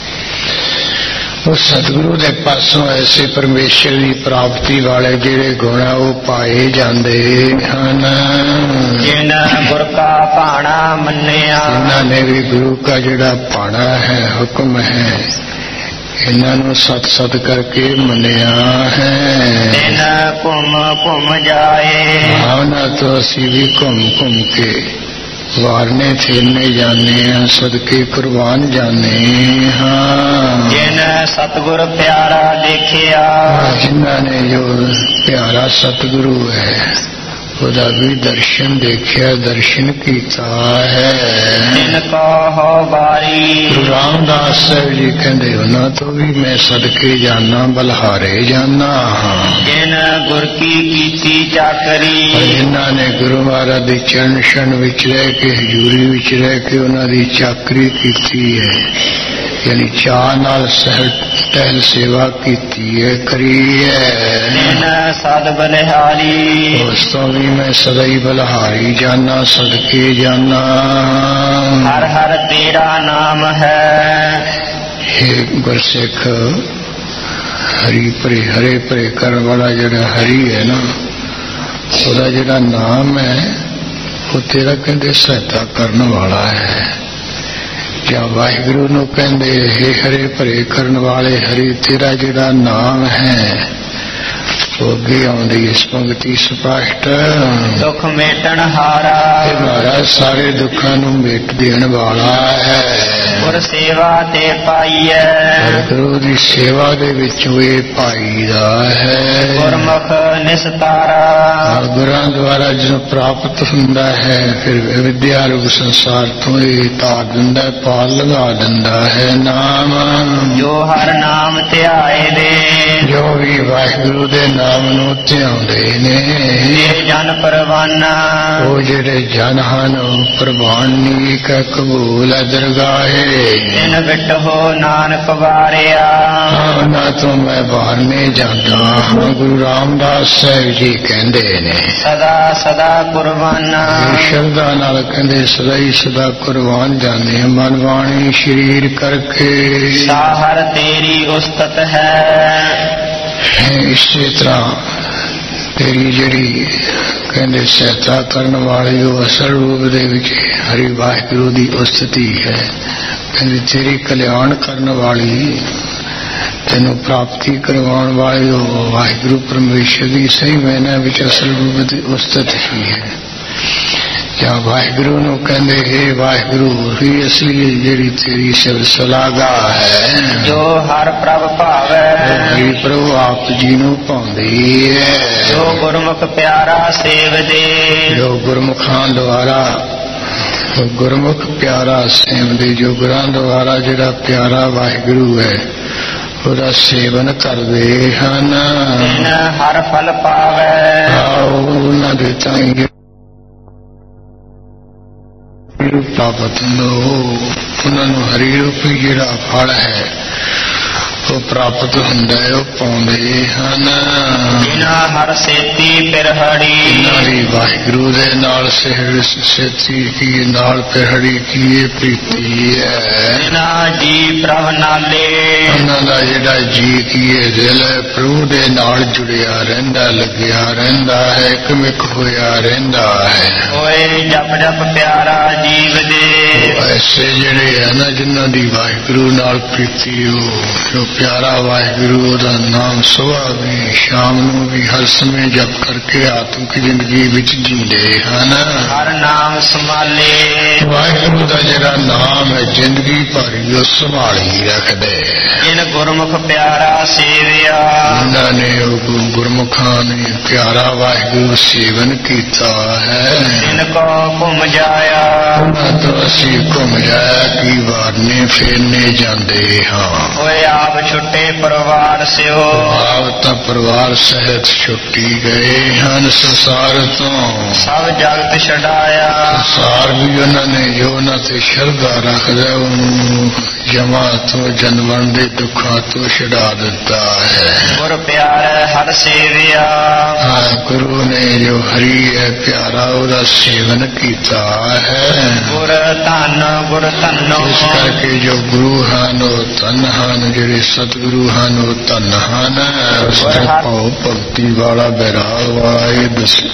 उस सतगुरु दे पासों ऐसे परमेश्वर की प्राप्ति वाले जेडे गुण है वो पाए जाते हैं। जिन्हें गुर का भाणा मन्निया, इन्होंने भी गुरु का जेड़ा भाणा है, हुक्म है, इन्हों सत सत करके मनिया है। घूम जाए, भावना तो असी भी घूम घूम के वारने फिरने जाने हैं, सदके कुर्बान जाने हाँ। जिन सतगुर प्यारा देखिया, जिन्होंने जो प्यारा सतगुरु है ਉਹਦਾ भी दर्शन देखिया, दर्शन कीता है। जिनको हो बारी, गुरु रामदास साहब जी कहते उन्होंने तो भी मैं सदके जाना, बलिहारे जाना हाँ। जिन गुर की कीती चाकरी, जिन्होंने गुरु महाराज के चरण क्षण विच रह के, हजूरी विच रह के उन्होंने चाकरी की है, यानी चाह नाल टहल सेवा की है, करी है। सद बलिहारी, उस तो भी मैं सदा ही बलिहारी जाना, सदके जाना। हर हर तेरा नाम है। हे गुरसिख, हरि भरे हरे भरे करने वाला जड़ा हरि है ना, उसका जड़ा नाम है वो तेरा कहते सहायता करने वाला है। या वाहिगुरु नूं कहंदे हे हरे भरे करने वाले हरि, तेरा जड़ा नाम है ਅੱਗੇ ਆਉਂਦੀ ਇਸ ਪੰਕਤੀ ਸਪਸ਼ਟ। ਦੁੱਖ ਮੇਟਣ ਹਾਰਾ ਇਹ ਮਹਾਰਾਜ ਸਾਰੇ ਦੁੱਖਾਂ ਨੂੰ ਮਿਟ ਦੇਣ ਵਾਲਾ ਹੈ। ਗੁਰ ਸੇਵਾ ਤੇ ਪਾਈਐ ਗੁਰੂ ਦੀ ਸੇਵਾ ਦੇ ਵਿੱਚ ਇਹ ਪਾਈਦਾ ਹੈ। ਗੁਰਮੁਖ ਨਿਸਤਾਰਾ ਗੁਰਾਂ ਦੁਆਰਾ ਜਦੋਂ ਪ੍ਰਾਪਤ ਹੁੰਦਾ ਹੈ ਫਿਰ ਵਿਦਿਆ ਰੂਪ ਸੰਸਾਰ ਤੋਂ ਇਹ ਤਾਰ ਦਿੰਦਾ, ਪਾਰ ਲਗਾ ਦਿੰਦਾ ਹੈ। ਨਾਮ ਜੋ ਹਰ ਨਾਮ ਧਿਆਏ ਦੇ ਜੋ ਵੀ ਵਾਹਿਗੁਰੂ ਦੇ ਨਾਮ ਨੂੰ ਧਿਆਉਂਦੇ ਨੇ ਇਹ ਜਨ ਪਰਵਾਨਾ ਉਹ ਜਿਹੜੇ ਜਨ ਹਨ ਪ੍ਰਵਾਨੀ ਕਾ ਕਬੂਲ ਦਰਗਾਹੇ ਤਿਨ ਬਿਟਹੁ ਨਾਨਕ ਵਾਰਿਆ। ਉਹਨਾਂ ਤੋਂ ਮੈਂ ਬਾਹਰ ਨਹੀਂ ਜਾਂਦਾ ਹਾਂ। ਗੁਰੂ ਰਾਮਦਾਸ ਸਾਹਿਬ ਜੀ ਕਹਿੰਦੇ ਨੇ ਸਦਾ ਸਦਾ ਕੁਰਬਾਨਾ ਸ਼ਰਧਾ ਨਾਲ ਕਹਿੰਦੇ ਸਦਾ ਹੀ ਸਦਾ ਕੁਰਬਾਨ ਜਾਂਦੇ ਮਨ ਬਾਣੀ ਸਰੀਰ ਕਰਕੇ। ਸਾਹਰ ਤੇਰੀ ਉਸਤਤ ਹੈ ਇਸੇ ਤਰ੍ਹਾਂ ਤੇਰੀ ਜਿਹੜੀ ਕਹਿੰਦੇ ਸਹਾਇਤਾ ਕਰਨ ਵਾਲੀ ਉਹ ਅਸਲ ਰੂਪ ਦੇ ਵਿੱਚ ਹਰੀ ਵਾਹਿਗੁਰੂ ਦੀ ਉਸਤਤੀ ਹੈ। ਕਹਿੰਦੇ ਤੇਰੀ ਕਲਿਆਣ ਕਰਨ ਵਾਲੀ ਤੈਨੂੰ ਪ੍ਰਾਪਤੀ ਕਰਵਾਉਣ ਵਾਲੀ ਉਹ ਵਾਹਿਗੁਰੂ ਪਰਮੇਸ਼ਰ ਦੀ ਸਹੀ ਮੈਨਾਂ ਵਿੱਚ ਅਸਲ ਰੂਪ ਦੀ ਉਸਤਤ ਹੀ ਹੈ। ਜਾਂ ਵਾਹਿਗੁਰੂ ਨੂੰ ਕਹਿੰਦੇ ਇਹ ਵਾਹਿਗੁਰੂ ਹੀ ਅਸਲੀ ਜਿਹੜੀ ਤੇਰੀ ਸਿਫਤ ਸਲਾਗਾ ਹੈ। ਜੋ ਹਰ ਪ੍ਰਭ ਭਾਵੈ ਹਰੀ ਪ੍ਰਭੂ ਆਪ ਜੀ ਨੂੰ ਪਾਉਂਦੀ ਹੈ। ਜੋ ਗੁਰਮੁਖ ਪਿਆਰਾ ਸੇਵਦੇ ਜੋ ਗੁਰਮੁਖਾਂ ਦੁਆਰਾ ਗੁਰਮੁਖ ਪਿਆਰਾ ਸੇਵਦੇ ਜੋ ਗੁਰਾਂ ਦੁਆਰਾ ਜਿਹੜਾ ਪਿਆਰਾ ਵਾਹਿਗੁਰੂ ਹੈ ਉਹਦਾ ਸੇਵਨ ਕਰਦੇ ਹਨ ਤਿਨ ਹਰ ਫਲ ਪਾਵੈ। ਉਹਨਾਂ ਦੇ ਤਾਂ ਪ੍ਰਾਪਤ ਉਹਨਾਂ ਨੂੰ ਹਰੀ ਰੂਪੀ ਜਿਹੜਾ ਫਲ ਹੈ ਉਹ ਪ੍ਰਾਪਤ ਹੁੰਦਾ ਹੈ, ਉਹ ਪਾਉਂਦੇ ਹਨ। ਬਿਨਾ ਹਰ ਸੇਤੀ ਪਿਰਹੜੀ ਨਾਲੀ ਵਾਹਿਗੁਰੂ ਦੇ ਨਾਲ ਸੇਤੀ ਕੀ ਨਾਲ ਪਿਰਹੜੀ ਕੀ ਇਹ ਪ੍ਰੀਤੀ ਹੈ। ਬਿਨਾ ਜੀ ਪ੍ਰਭ ਨਾਲੇ ਉਹਨਾਂ ਦਾ ਜਿਹੜਾ ਜੀ ਕੀ ਇਹ ਦਿਲ ਹੈ ਪ੍ਰਭੂ ਦੇ ਨਾਲ ਜੁੜਿਆ ਰਹਿੰਦਾ, ਲੱਗਿਆ ਰਹਿੰਦਾ ਹੈ, ਇੱਕਮਿਕ ਹੋਇਆ ਰਹਿੰਦਾ ਹੈ। ਹੋਏ ਜਪ ਜਪ ਪਿਆਰਾ ਜੀਵ ਦੇ ਐਸੇ ਜਿਹੜੇ ਹੈ ਨਾ ਜਿਨ੍ਹਾਂ ਦੀ ਵਾਹਿਗੁਰੂ ਨਾਲ ਪ੍ਰੀਤੀ ਹੋ ਪਿਆਰਾ ਵਾਹਿਗੁਰੂ ਦਾ ਨਾਮ ਸੁਬਾਹ ਵੀ ਸ਼ਾਮ ਨੂੰ ਵੀ ਹਰ ਸਮੇਂ ਜਪ ਕਰਕੇ ਆਤਮਿਕ ਜ਼ਿੰਦਗੀ ਵਿੱਚ ਜੀਂਦੇ ਹਨ। ਹਰ ਨਾਮ ਸੰਭਾਲੇ ਵਾਹਿਗੁਰੂ ਦਾ ਜਿਹੜਾ ਨਾਮ ਹੈ ਜ਼ਿੰਦਗੀ ਭਰ ਉਹ ਸੰਭਾਲੀ ਰੱਖਦੇ। ਜਿਨ ਗੁਰਮੁਖ ਪਿਆਰਾ ਸੇਵਿਆ ਉਹਨਾਂ ਨੇ ਉਹ ਗੁਰਮੁਖਾਂ ਨੇ ਪਿਆਰਾ ਵਾਹਿਗੁਰੂ ਸੇਵਨ ਕੀਤਾ ਹੈ। ਜਿਨ ਕੋ ਘੁੰਮ ਜਾਇਆ ਉਹਨਾਂ ਤੋਂ ਅਸੀਂ ਘੁੰਮ ਜਾਇਆ ਕੀ ਵਾਰਨੇ ਫੇਰਨੇ ਜਾਂਦੇ ਹਾਂ। ਹੋਏ ਆਪ ਛੁੱਟੇ ਪਰਿਵਾਰ ਸਿਓ ਆਪ ਤਾਂ ਪਰਿਵਾਰ ਸਹਿਤ ਛੁੱਟੀ ਗਏ ਹਨ ਸੰਸਾਰ ਤੋਂ। ਸਭ ਜਗਤ ਛਡਾਇਆ ਸੰਸਾਰ ਵੀ ਉਹਨਾਂ ਨੇ ਜੋ ਉਹਨਾਂ ਤੇ ਸ਼ਰਧਾ ਰੱਖਦਾ ਉਹਨੂੰ ਜਮਾਂ ਤੋਂ ਜਨਮਣ ਦੇ ਦੁੱਖਾਂ ਤੋਂ ਛਡਾ ਦਿੱਤਾ ਹੈ। ਗੁਰ ਪਿਆਰ ਹਰ ਸੇਵਿਆ ਗੁਰੂ ਨੇ ਜੋ ਹਰੀ ਹੈ ਪਿਆਰਾ ਉਹਦਾ ਸੇਵਨ ਕੀਤਾ ਹੈ। ਗੁਰ ਧੰਨ ਗੁਰ ਧੰਨੋ ਇਸ ਕਰਕੇ ਜੋ ਗੁਰੂ ਹਨ ਉਹ ਧੰਨ ਹਨ, ਜਿਹੜੇ ਸਤਿਗੁਰੂ ਹਨ ਉਹ ਧੰਨ ਹਨ। ਭਾਉ ਭਗਤੀ ਵਾਲਾ ਬੈਰਾਗ ਵਾਲਾ ਇਹ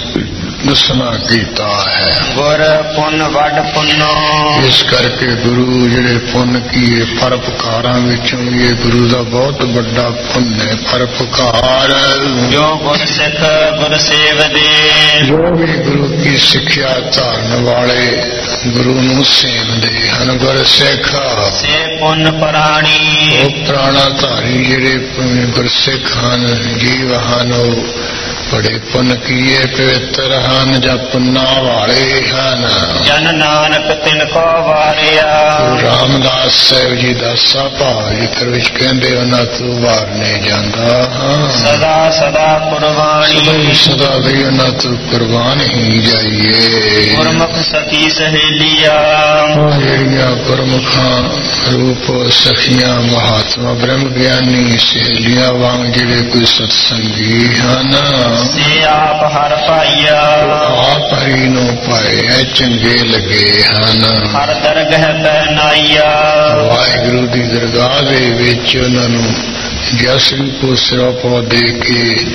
ਦੱਸਣਾ ਕੀਤਾ ਹੈ। ਗੁਰ ਪੁੰਨ ਵੱਡ ਪੁੰਨੋ ਇਸ ਕਰਕੇ ਗੁਰੂ ਜਿਹੜੇ ਪੁੰਨ ਕੀਏ ਪਰਉਪਕਾਰਾਂ ਵਿੱਚੋਂ ਇਹ ਗੁਰੂ ਦਾ ਬਹੁਤ ਵੱਡਾ ਪੁੰਨ ਹੈ ਪਰਉਪਕਾਰ। ਜੋ ਗੁਰ ਸਿੱਖ ਗੁਰ ਸੇਵਦੇ ਜੋ ਵੀ ਗੁਰੂ ਕੀ ਸਿੱਖਿਆ ਧਾਰਨ ਵਾਲੇ ਗੁਰੂ ਨੂੰ ਸੇਵਦੇ ਹਨ ਗੁਰ ਸਿੱਖ ਸੇ ਪੁੰਨ ਪ੍ਰਾਣੀ ਉਹ ਪ੍ਰਾਣਾ ਧਾਰੀ ਜਿਹੜੇ ਗੁਰਸਿੱਖ ਹਨ ਜੀਵ ਹਨ ਉਹ ਬੜੇ ਪੁੰਨ ਕੀਏ ਪਵਿੱਤਰ ਹਨ ਜਾਂ ਪੁੰਨਾਂ ਵਾਲੇ ਹਨ। ਜਨ ਨਾਨਕ ਤਿਨ ਕੋ ਵਾਰਿਆ ਰਾਮਦਾਸ ਸਾਹਿਬ ਜੀ ਦਾ ਭਾਵ ਜ਼ਿਕਰ ਵਿੱਚ ਕਹਿੰਦੇ ਉਹਨਾਂ ਤੋਂ ਵਾਰਨੇ ਜਾਂਦਾ ਹਾਂ। ਸਦਾ ਸਦਾ ਕੁਰਬਾਨੀ ਸਦਾ ਵੀ ਉਹਨਾਂ ਤੋਂ ਕੁਰਬਾਨ ਹੀ ਜਾਈਏ। ਗੁਰਮੁਖ ਸਖੀ ਸਹੇਲੀਆ ਜਿਹੜੀਆਂ ਗੁਰਮੁਖਾਂ ਰੂਪ ਸਖੀਆਂ ਮਹਾਤਮਾ ਬ੍ਰਹਮ ਗਿਆਨੀ ਸਹੇਲੀਆਂ ਵਾਂਗ ਜਿਹੜੇ ਕੋਈ ਸਤਸੰਗੀ ਹਨ ਸੇ ਆਪ ਹਰ ਭਾਈਆ ਆਪ ਹਰੀ ਨੂੰ ਪਾਏ ਚੰਗੇ ਲੱਗੇ ਹਨ। ਹਰ ਦਰਗਹ ਪੈ ਨਾਈਆ ਵਾਹਿਗੁਰੂ ਦੀ ਦਰਗਾਹ ਦੇ ਵਿੱਚ ਉਹਨਾਂ ਨੂੰ ਜਸ ਰੂਪ ਸਿਰੋਪੋ ਦੇ ਕੇ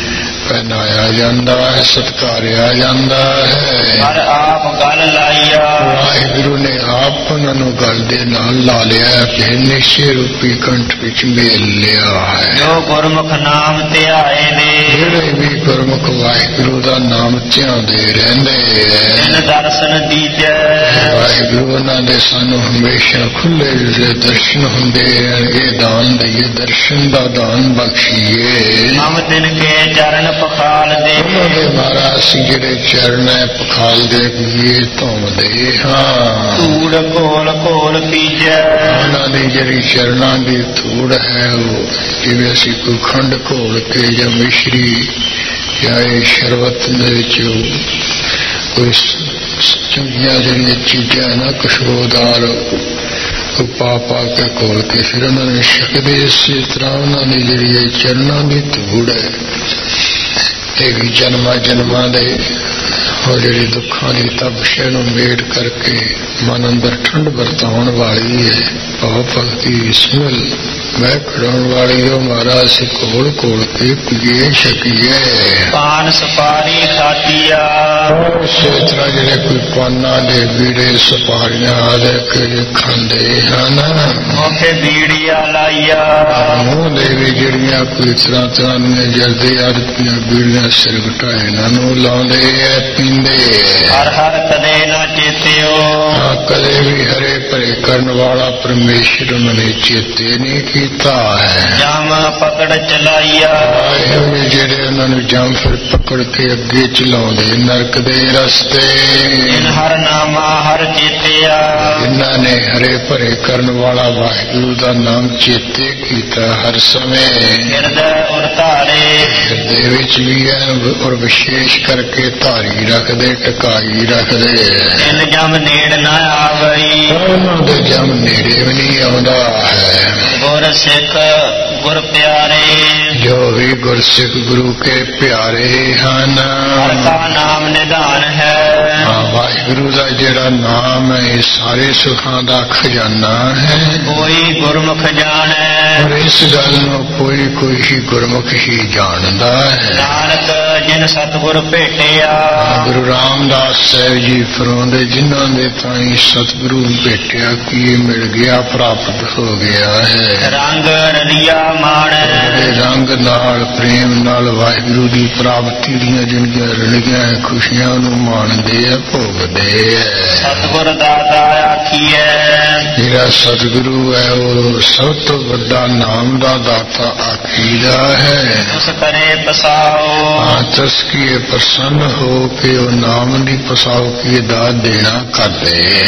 ਪਹਿਨਾਇਆ ਜਾਂਦਾ ਹੈ, ਸਤਿਕਾਰਿਆ ਜਾਂਦਾ ਹੈ। ਹਰ ਆਪ ਗਲ ਲਾਈਆ, ਵਾਹਿਗੁਰੂ ਨੇ ਆਪ ਉਹਨਾਂ ਨੂੰ ਗਲ ਦੇ ਨਾਲ ਲਾ ਲਿਆ, ਫਿਰ ਨਿਸ਼ਚੇ ਰੂਪੀ ਕੰਠ ਵਿੱਚ ਮੇਲ ਲਿਆ ਹੈ। ਜੋ ਗੁਰਮੁਖ ਨਾਮ ਧਿਆਏ ਨੇ, ਜਿਹੜੇ ਵੀ ਗੁਰਮੁਖ ਵਾਹਿਗੁਰੂ ਦਾ ਨਾਮ ਧਿਆਉਂਦੇ ਰਹਿੰਦੇ ਤਿਨ ਦਰਸ਼ਨ ਦੀਜੈ। ਵਾਹਿਗੁਰੂ ਉਹਨਾਂ ਦੇ ਸਾਨੂੰ ਹਮੇਸ਼ਾ ਖੁੱਲੇ ਦਰਸ਼ਨ ਹੁੰਦੇ ਹਨ। ਇਹ ਦਾਨ ਦਈਏ, ਦਰਸ਼ਨ ਦਾ ਦਾਨ ਬਖਸ਼ੀਏ। ਹਮ ਤਿਨ ਕੇ ਚਰਨ ਪਖਾਲ ਦੇ, ਉਹਨਾਂ ਦੇ ਮਹਾਰਾਜ ਅਸੀਂ ਜਿਹੜੇ ਚਰਨ ਹੈ ਪਖਾਲਦੇ ਪੀਏ, ਧੋਂਦੇ ਹਾਂ। ਧੂੜ ਘੋਲ ਘੋਲ ਪੀਜੈ, ਉਹਨਾਂ ਦੀ ਜਿਹੜੀ ਚਰਨਾਂ ਦੀ ਧੂੜ ਹੈ, ਉਹ ਜਿਵੇਂ ਅਸੀਂ ਕੋਈ ਖੰਡ ਘੋਲ ਕੇ ਜਾਂ ਮਿਸ਼ਰੀ ਜਾਂ ਇਹ ਸ਼ਰਬਤ ਦੇ ਵਿੱਚ ਕੋਈ ਚੰਗੀਆਂ ਜਿਹੜੀਆਂ ਚੀਜ਼ਾਂ ਨਾ ਖੁਸ਼ਬੂਦਾਰ ਪਾ ਕੇ ਘੋਲ ਕੇ ਫਿਰ ਉਹਨਾਂ ਨੂੰ ਛਕਦੇ, ਇਸੇ ਤਰ੍ਹਾਂ ਉਹਨਾਂ ਦੀ ਜਿਹੜੀ ਇਹ ਚਰਨਾਂ ਦੀ ਧੂੜ ਹੈ, ਇਹ ਵੀ ਜਨਮਾਂ ਜਨਮਾਂ ਦੇ ਉਹ ਜਿਹੜੀ ਦੁੱਖਾਂ ਦੀ ਤਪਸ਼ ਨੂੰ ਮੇਟ ਕਰਕੇ ਮਨ ਅੰਦਰ ਠੰਡ ਵਰਤਾਉਣ ਵਾਲੀ ਹੈ। ਭਾਵ ਭਗਤੀ ਸਮਲ ਮੈਂ ਖੜਾਉਣ ਵਾਲੀ ਉਹ ਮਹਾਰਾਜ ਸੇ ਘੋਲ ਘੋਲ ਕੇ ਪੀਏ ਛਕੀਏ। ਪਾਨ ਸੁਪਾਰੀ ਖਾਤੀਆ, ਇਸੇ ਤਰ੍ਹਾਂ ਜਿਹੜੇ ਕੋਈ ਪਾਨਾਂ ਦੇ ਬੀੜੇ ਸੁਪਾਰੀਆਂ ਆਦਿ ਖਾਂਦੇ ਹਨ, ਮੋਖੇ ਬੀੜੀਆ ਲਾਈਆ, ਮੂੰਹ ਦੇ ਵੀ ਜਿਹੜੀਆਂ ਕੋਈ ਤਰ੍ਹਾਂ ਤਰ੍ਹਾਂ ਦੀਆਂ ਜਰਦੇ ਆਦਿਆਂ ਬੀੜੀਆਂ ਸਿਰ ਘਟਾਏ ਇਹਨਾਂ ਨੂੰ ਲਾਉਂਦੇ ਐ, ਪੀਂਦੇ। ਹਰ ਹਰ ਕਦੇ ਨਾ ਚੇਤਿਓ, ਕਦੇ ਵੀ ਹਰੇ ਭਰੇ ਕਰਨ ਵਾਲਾ ਪਰਮੇਸ਼ਰ ਉਹਨਾਂ ਨੇ ਚੇਤੇ ਨਹੀਂ ਕੀਤਾ ਹੈ। ਜਮ ਪਕੜ ਚਲਾਈਆ, ਜਿਹੜੇ ਉਹਨਾਂ ਨੂੰ ਜਮ ਫਿਰ ਪਕੜ ਕੇ ਅੱਗੇ ਚਲਾਉਂਦੇ ਨਰਕ ਦੇ ਰਸਤੇ। ਇਨ ਹਰ ਨਾਮਾ ਹਰ ਚੇਤਿਆ, ਇਹਨਾਂ ਨੇ ਹਰੇ ਭਰੇ ਕਰਨ ਵਾਲਾ ਵਾਹਿਗੁਰੂ ਦਾ ਨਾਮ ਚੇਤੇ ਕੀਤਾ ਹਰ ਸਮੇਂ। ਹਿਰਦੈ ਉਰ ਧਾਰੇ, ਹਿਰਦੇ ਵਿੱਚ ਵੀ ਹੈ ਔਰ ਵਿਸ਼ੇਸ਼ ਕਰਕੇ ਧਾਰੀ ਰੱਖਦੇ, ਟਿਕਾਈ ਰੱਖਦੇ। ਇਨ ਜਮ ਨੇੜ ਨਾ ਆਵਈ, ਉਹਨਾਂ ਦੇ ਜਮ ਨੇੜੇ ਵੀ ਨਹੀਂ ਆਉਂਦਾ ਹੈ। ਗੁਰ ਸਿੱਖ ਗੁਰ ਪਿਆਰੇ, ਜੋ ਵੀ ਗੁਰਸਿੱਖ ਗੁਰੂ ਕੇ ਪਿਆਰੇ ਹਨ, ਹਰ ਕਾ ਨਾਮ ਨਿਧਾਨ ਹੈ। ਵਾਹਿਗੁਰੂ ਦਾ ਜਿਹੜਾ ਨਾਮ ਹੈ ਇਹ ਸਾਰੇ ਸੁਖਾਂ ਦਾ ਖਜ਼ਾਨਾ ਹੈ। ਕੋਈ ਗੁਰਮੁਖ ਜਾਣੈ, ਔਰ ਇਸ ਗੱਲ ਨੂੰ ਕੋਈ ਹੀ ਗੁਰਮੁਖ ਹੀ ਜਾਣਦਾ ਹੈ। ਨਾਨਕ ਜਿਨ ਸਤਿਗੁਰ ਭੇਟਿਆ, ਗੁਰੂ ਰਾਮਦਾਸ ਸਾਹਿਬ ਜੀ ਫਰਮਾਉਂਦੇ, ਜਿਨ੍ਹਾਂ ਦੇ ਤਾਈਂ ਸਤਿਗੁਰੂ ਭੇਟਿਆ ਕੀ ਮਿਲ ਗਿਆ, ਪ੍ਰਾਪਤ ਹੋ ਗਿਆ ਹੈ। ਰੰਗ ਰਲੀਆ ਮਾਣੈ, ਰੰਗ ਨਾਲ ਪ੍ਰੇਮ ਨਾਲ ਵਾਹਿਗੁਰੂ ਦੀ ਪ੍ਰਾਪਤੀ ਦੀਆਂ ਜਿਹੜੀਆਂ ਰਲੀਆਂ ਖੁਸ਼ੀਆਂ ਨੂੰ ਮਾਣਦੇ ਆ, ਭੋਗਦੇ ਆ। ਸਤਿਗੁਰ ਦਾਤਾ ਆਖੀਐ, ਜਿਹੜਾ ਸਤਿਗੁਰੂ ਹੈ ਉਹ ਸਭ ਤੋਂ ਵੱਡਾ ਨਾਮ ਦਾ ਦਾਤਾ ਆਖੀਦਾ ਹੈ। ਉਸ ਕਰੇ ਪਸਾਓ, ਤਸ ਕੀ ਪ੍ਰਸੰਨ ਹੋ ਕੇ ਉਹ ਨਾਮ ਦੀ ਪਸਾਓ ਕੀ ਦਾਤ ਦੇਣਾ ਕਰਦੇ।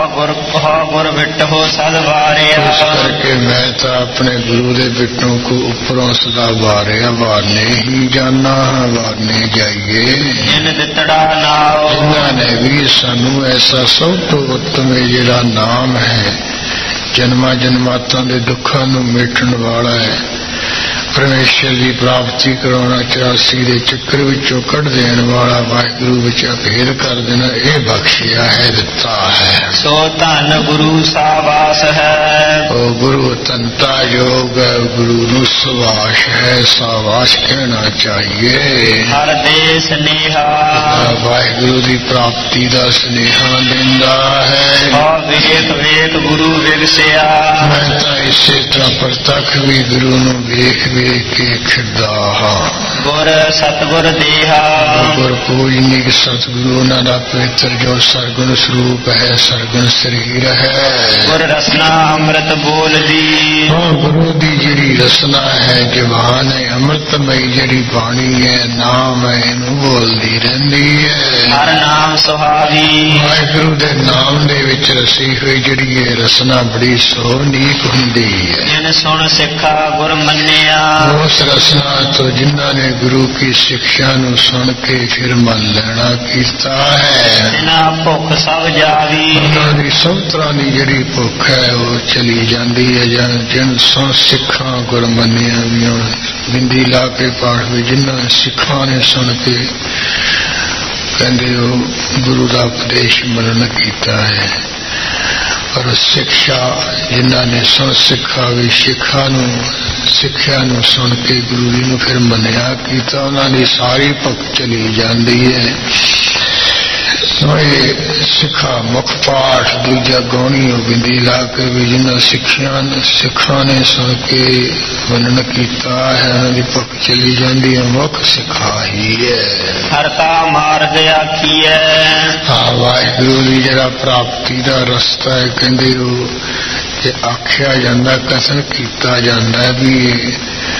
ਕਹਾ ਗੁਰ ਬਿਟਹੁ ਸਦ ਵਾਰਿਆ, ਇਸ ਕਰਕੇ ਮੈਂ ਤਾਂ ਆਪਣੇ ਗੁਰੂ ਦੇ ਬਿਟੋਂ ਕੋ ਉੱਪਰੋਂ ਸਦਾ ਵਾਰਨੇ ਹੀ ਜਾਣਾ, ਵਾਰਨੇ ਜਾਈਏ। ਜਿਨ ਦਿੱਤੜਾ ਨਾਉ, ਇਹਨਾਂ ਨੇ ਵੀ ਸਾਨੂੰ ਐਸਾ ਸਭ ਤੋਂ ਉੱਤਮ ਜਿਹੜਾ ਨਾਮ ਹੈ, ਜਨਮਾਂ ਜਨਮਾਤਾਂ ਦੇ ਦੁੱਖਾਂ ਨੂੰ ਮਿਟਣ ਵਾਲਾ ਹੈ, ਪਰਮੇਸ਼ਰ ਦੀ ਪ੍ਰਾਪਤੀ ਕਰਾਉਣਾ, 84 ਦੇ ਚੱਕਰ ਵਿੱਚੋਂ ਕੱਢ ਦੇਣ ਵਾਲਾ, ਵਾਹਿਗੁਰੂ ਵਿੱਚ ਅਭੇਦ ਕਰ ਦੇਣਾ, ਇਹ ਬਖਸ਼ਿਆ ਹੈ, ਦਿੱਤਾ ਹੈ। ਸੋ ਧੰਨ ਗੁਰੂ ਸਾਵਾਸ ਹੈ। ਉਹ ਗੁਰੂ ਤੰਤਾ ਯੋਗ ਹੈ, ਗੁਰੂ ਨੂੰ ਸਵਾਸ ਹੈ, ਸਾਵਾਸ ਕਹਿਣਾ ਚਾਹੀਏ। ਹਰ ਦੇ ਸਨੇਹਾ, ਵਾਹਿਗੁਰੂ ਦੀ ਪ੍ਰਾਪਤੀ ਦਾ ਸਨੇਹਾ ਦਿੰਦਾ ਹੈ। ਵੇਖ ਵੇਖ ਗੁਰੂ ਵਿਗਸਿਆ, ਮੈਂ ਤਾਂ ਇਸੇ ਤਰ੍ਹਾਂ ਪ੍ਰਤੱਖ ਵੀ ਗੁਰੂ ਨੂੰ ਵੇਖ ਕੇ ਖਿੜਦਾ ਹਾਂ। ਗੁਰ ਸਤਿਗੁਰ ਦੇਹਾ, ਗੁਰ ਪੂਜਨੀਕ ਸਤਿਗੁਰੂ ਉਹਨਾਂ ਦਾ ਪਵਿੱਤਰ ਜੋ ਸਰਗੁਣ ਸਰੂਪ ਹੈ, ਸਰਗੁਣ ਸਰੀਰ ਹੈ। ਗੁਰ ਰਸਨਾ ਅੰਮ੍ਰਿਤ ਬੋਲਦੀ, ਗੁਰੂ ਦੀ ਜਿਹੜੀ ਰਸਨਾ ਹੈ, ਜ਼ਬਾਨ ਹੈ, ਅੰਮ੍ਰਿਤਮਈ ਜਿਹੜੀ ਬਾਣੀ ਹੈ, ਨਾਮ ਹੈ, ਇਹਨੂੰ ਬੋਲਦੀ ਰਹਿੰਦੀ ਹੈ। ਹਰ ਨਾਮ ਸੁਹਾਵੀ, ਵਾਹਿਗੁਰੂ ਦੇ ਨਾਮ ਦੇ ਵਿੱਚ ਰਸੀ ਹੋਈ ਜਿਹੜੀ ਇਹ ਰਸਨਾ ਬੜੀ ਸੋਹਣੀਕ ਹੁੰਦੀ ਹੈ। ਜਿਨ ਸੁਣ ਸਿੱਖਾ ਗੁਰ ਮੰਨਿਆ, ਉਸ ਰਸਨਾ ਤੋਂ ਜਿਨ੍ਹਾਂ ਨੇ ਗੁਰੂ ਕੀ ਸਿੱਖਿਆ ਨੂੰ ਸੁਣ ਕੇ ਫਿਰ ਮੰਨ ਲੈਣਾ ਕੀਤਾ ਹੈ, ਜਿਨ੍ਹਾਂ ਭੁੱਖ ਸਭ ਜਾਵੀ, ਉਹਨਾਂ ਦੀ ਸਭ ਤਰ੍ਹਾਂ ਦੀ ਜਿਹੜੀ ਭੁੱਖ ਹੈ ਉਹ ਚਲੀ ਜਾਂਦੀ ਹੈ। ਜਿਨ ਸੁਣ ਸਿੱਖਾਂ ਗੁਰ ਮੰਨਿਆ, ਵੀ ਬਿੰਦੀ ਲਾ ਕੇ ਪਾਠ ਵੀ ਜਿਨ੍ਹਾਂ ਸਿੱਖਾਂ ਨੇ ਸੁਣ ਕੇ ਕਹਿੰਦੇ ਉਹ ਗੁਰੂ ਦਾ ਉਪਦੇਸ਼ ਮਰਨ ਕੀਤਾ ਹੈ, ਪਰ ਸਿੱਖਿਆ ਜਿਨ੍ਹਾਂ ਨੇ ਸੁਣ ਸਿੱਖਾ ਵੀ ਸਿੱਖਿਆ ਨੂੰ ਸੁਣ ਕੇ ਗੁਰੂ ਜੀ ਨੂੰ ਫਿਰ ਮੰਨਿਆ ਕੀਤਾ, ਉਹਨਾਂ ਦੀ ਸਾਰੀ ਭੁੱਖ ਚਲੀ ਜਾਂਦੀ ਹੈ। ਸਿੱਖਾ ਮੁੱਖ ਪਾਠ, ਦੂਜਾ ਗਾਉਣੀ ਬਿੰਦੀ ਲਾ ਕੇ ਵੀ ਜਿਨ੍ਹਾਂ ਸਿੱਖਾਂ ਨੇ ਸੁਣ ਕੇ ਮੰਨਣ ਕੀਤਾ ਹੈ, ਉਹਨਾਂ ਦੀ ਭੁੱਖ ਚਲੀ ਜਾਂਦੀ ਹੈ। ਮੁੱਖ ਸਿੱਖਾ ਹੀ ਹੈ। ਹਰ ਕਾ ਮਾਰਗ ਆਖੀਐ। ਹਾਂ, ਵਾਹਿਗੁਰੂ ਦੀ ਜਿਹੜਾ ਪ੍ਰਾਪਤੀ ਦਾ ਰਸਤਾ ਹੈ, ਕਹਿੰਦੇ ਉਹ ਜੇ ਆਖਿਆ ਜਾਂਦਾ, ਕਥਨ ਕੀਤਾ ਜਾਂਦਾ ਵੀ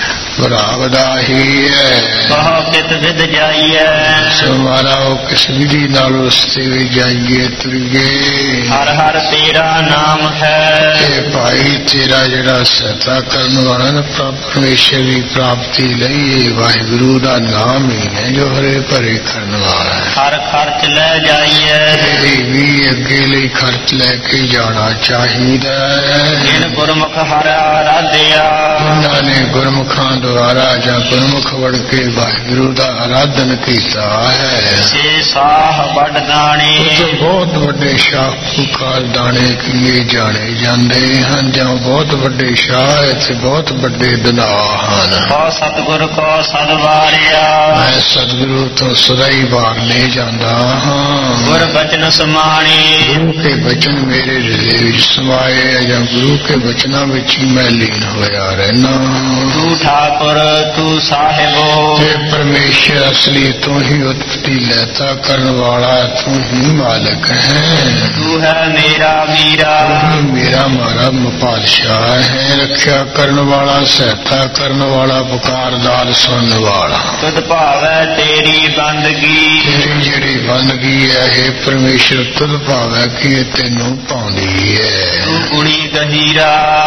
ਭਰਾਵ ਦਾ ਹੀ ਹੈ। ਕਹੋ ਕਿਤ ਵਿਦ ਜਾਈਐ। ਸੋ ਮਾਰਾ ਉਹ ਕਿਸ ਵਿਧੀ ਨਾਲ ਉਸਤੇ ਵੀ ਜਾਈਏ, ਤੁਰੀਏ। ਹਰ ਹਰ ਤੇਰਾ ਨਾਮ ਹੈ। ਤੇ ਭਾਈ ਤੇਰਾ ਜਿਹੜਾ ਸਹਾਇਤਾ ਕਰਨ ਵਾਲਾ ਨਾ ਪਰਮੇਸ਼ਰ ਦੀ ਪ੍ਰਾਪਤੀ ਲਈ ਵਾਹਿਗੁਰੂ ਦਾ ਨਾਮ ਹੀ ਹੈ ਜੋ ਹਰੇ ਭਰੇ ਕਰਨ ਵਾਲਾ ਹੈ। ਹਰ ਖਰਚ ਲੈ ਜਾਈਐ। ਇਹ ਵੀ ਅੱਗੇ ਲਈ ਖਰਚ ਲੈ ਕੇ ਜਾਣਾ ਚਾਹੀਦਾ ਹੈ। ਜਿਨ ਗੁਰਮੁਖ ਹਰ ਆਰਾਧਿਆ। ਉਹਨਾਂ ਨੇ ਗੁਰਮੁਖਾਂ ਦੁਆਰਾ ਜਾਂ ਗੁਰਮੁਖ ਵੜ ਕੇ ਵਾਹਿਗੁਰੂ ਦਾ ਆਰਾਧਨ ਕੀਤਾ ਹੈ। ਸੇ ਸਾਹ ਵੱਡ ਦਾਣੇ। ਬਹੁਤ ਵੱਡੇ ਸ਼ਾਹੂਕਾਰ ਦਾਣੇ ਕੀਏ ਜਾਣੇ ਜਾਂਦੇ ਹਨ, ਜਾਂ ਬਹੁਤ ਵੱਡੇ ਸ਼ਾਹ ਇੱਥੇ ਬਹੁਤ ਵੱਡੇ ਦਨਾ ਹਨ। ਕੋ ਸਤਿਗੁਰ ਕੋ ਸਦ ਵਾਰਿਆ। ਮੈਂ ਸਤਿਗੁਰੂ ਤੋਂ ਸਦਾ ਹੀ ਬਾਹਰ ਲੈ ਜਾਂਦਾ ਹਾਂ। ਗੁਰ ਬਚਨ ਸਮਾਣੇ। ਗੁਰੂ ਕੇ ਬਚਨ ਮੇਰੇ ਹਿਰਦੇ ਵਿੱਚ ਸਮਾਏ, ਜਾਂ ਗੁਰੂ ਕੇ ਬਚਨਾਂ ਵਿੱਚ ਹੀ ਮੈਂ ਲੀਨ ਹੋਇਆ ਰਹਿਣਾ। ਤੂੰ ਠਾਕੁਰ ਤੂੰ ਸਾਹਿਬੋ। ਤੇ ਪਰਮੇਸ਼ਰ ਅਸਲੀ ਤੂੰ ਹੀ ਉਤਪਤੀ ਲੈਤਾ ਕਰਨ ਵਾਲਾ, ਤੂੰ ਹੀ ਮਾਲਕ ਹੈ। ਤੂੰ ਹੈ ਮੇਰਾ ਮੀਰਾ। ਤੂੰ ਮੇਰਾ ਮਾਰਾ ਪਾਤਸ਼ਾਹ ਹੈ, ਰੱਖਿਆ ਕਰਨ ਵਾਲਾ, ਸਹਾਇਤਾ ਕਰਨ ਵਾਲਾ, ਪੁਕਾਰਦਾਰ ਸੁਣਨ ਵਾਲਾ। ਤੁਧ ਭਾਵੈ ਤੇਰੀ ਬੰਦਗੀ। ਤੇਰੀ ਜਿਹੜੀ ਬੰਦਗੀ ਹੈ ਇਹ ਪਰਮੇਸ਼ਰ ਤੁਧ ਭਾਵੈ ਕਿ ਇਹ ਤੈਨੂੰ ਪਾਉਂਦੀ ਹੈ। ਤੂੰ ਗੁਣੀ ਗਹੀਰਾ।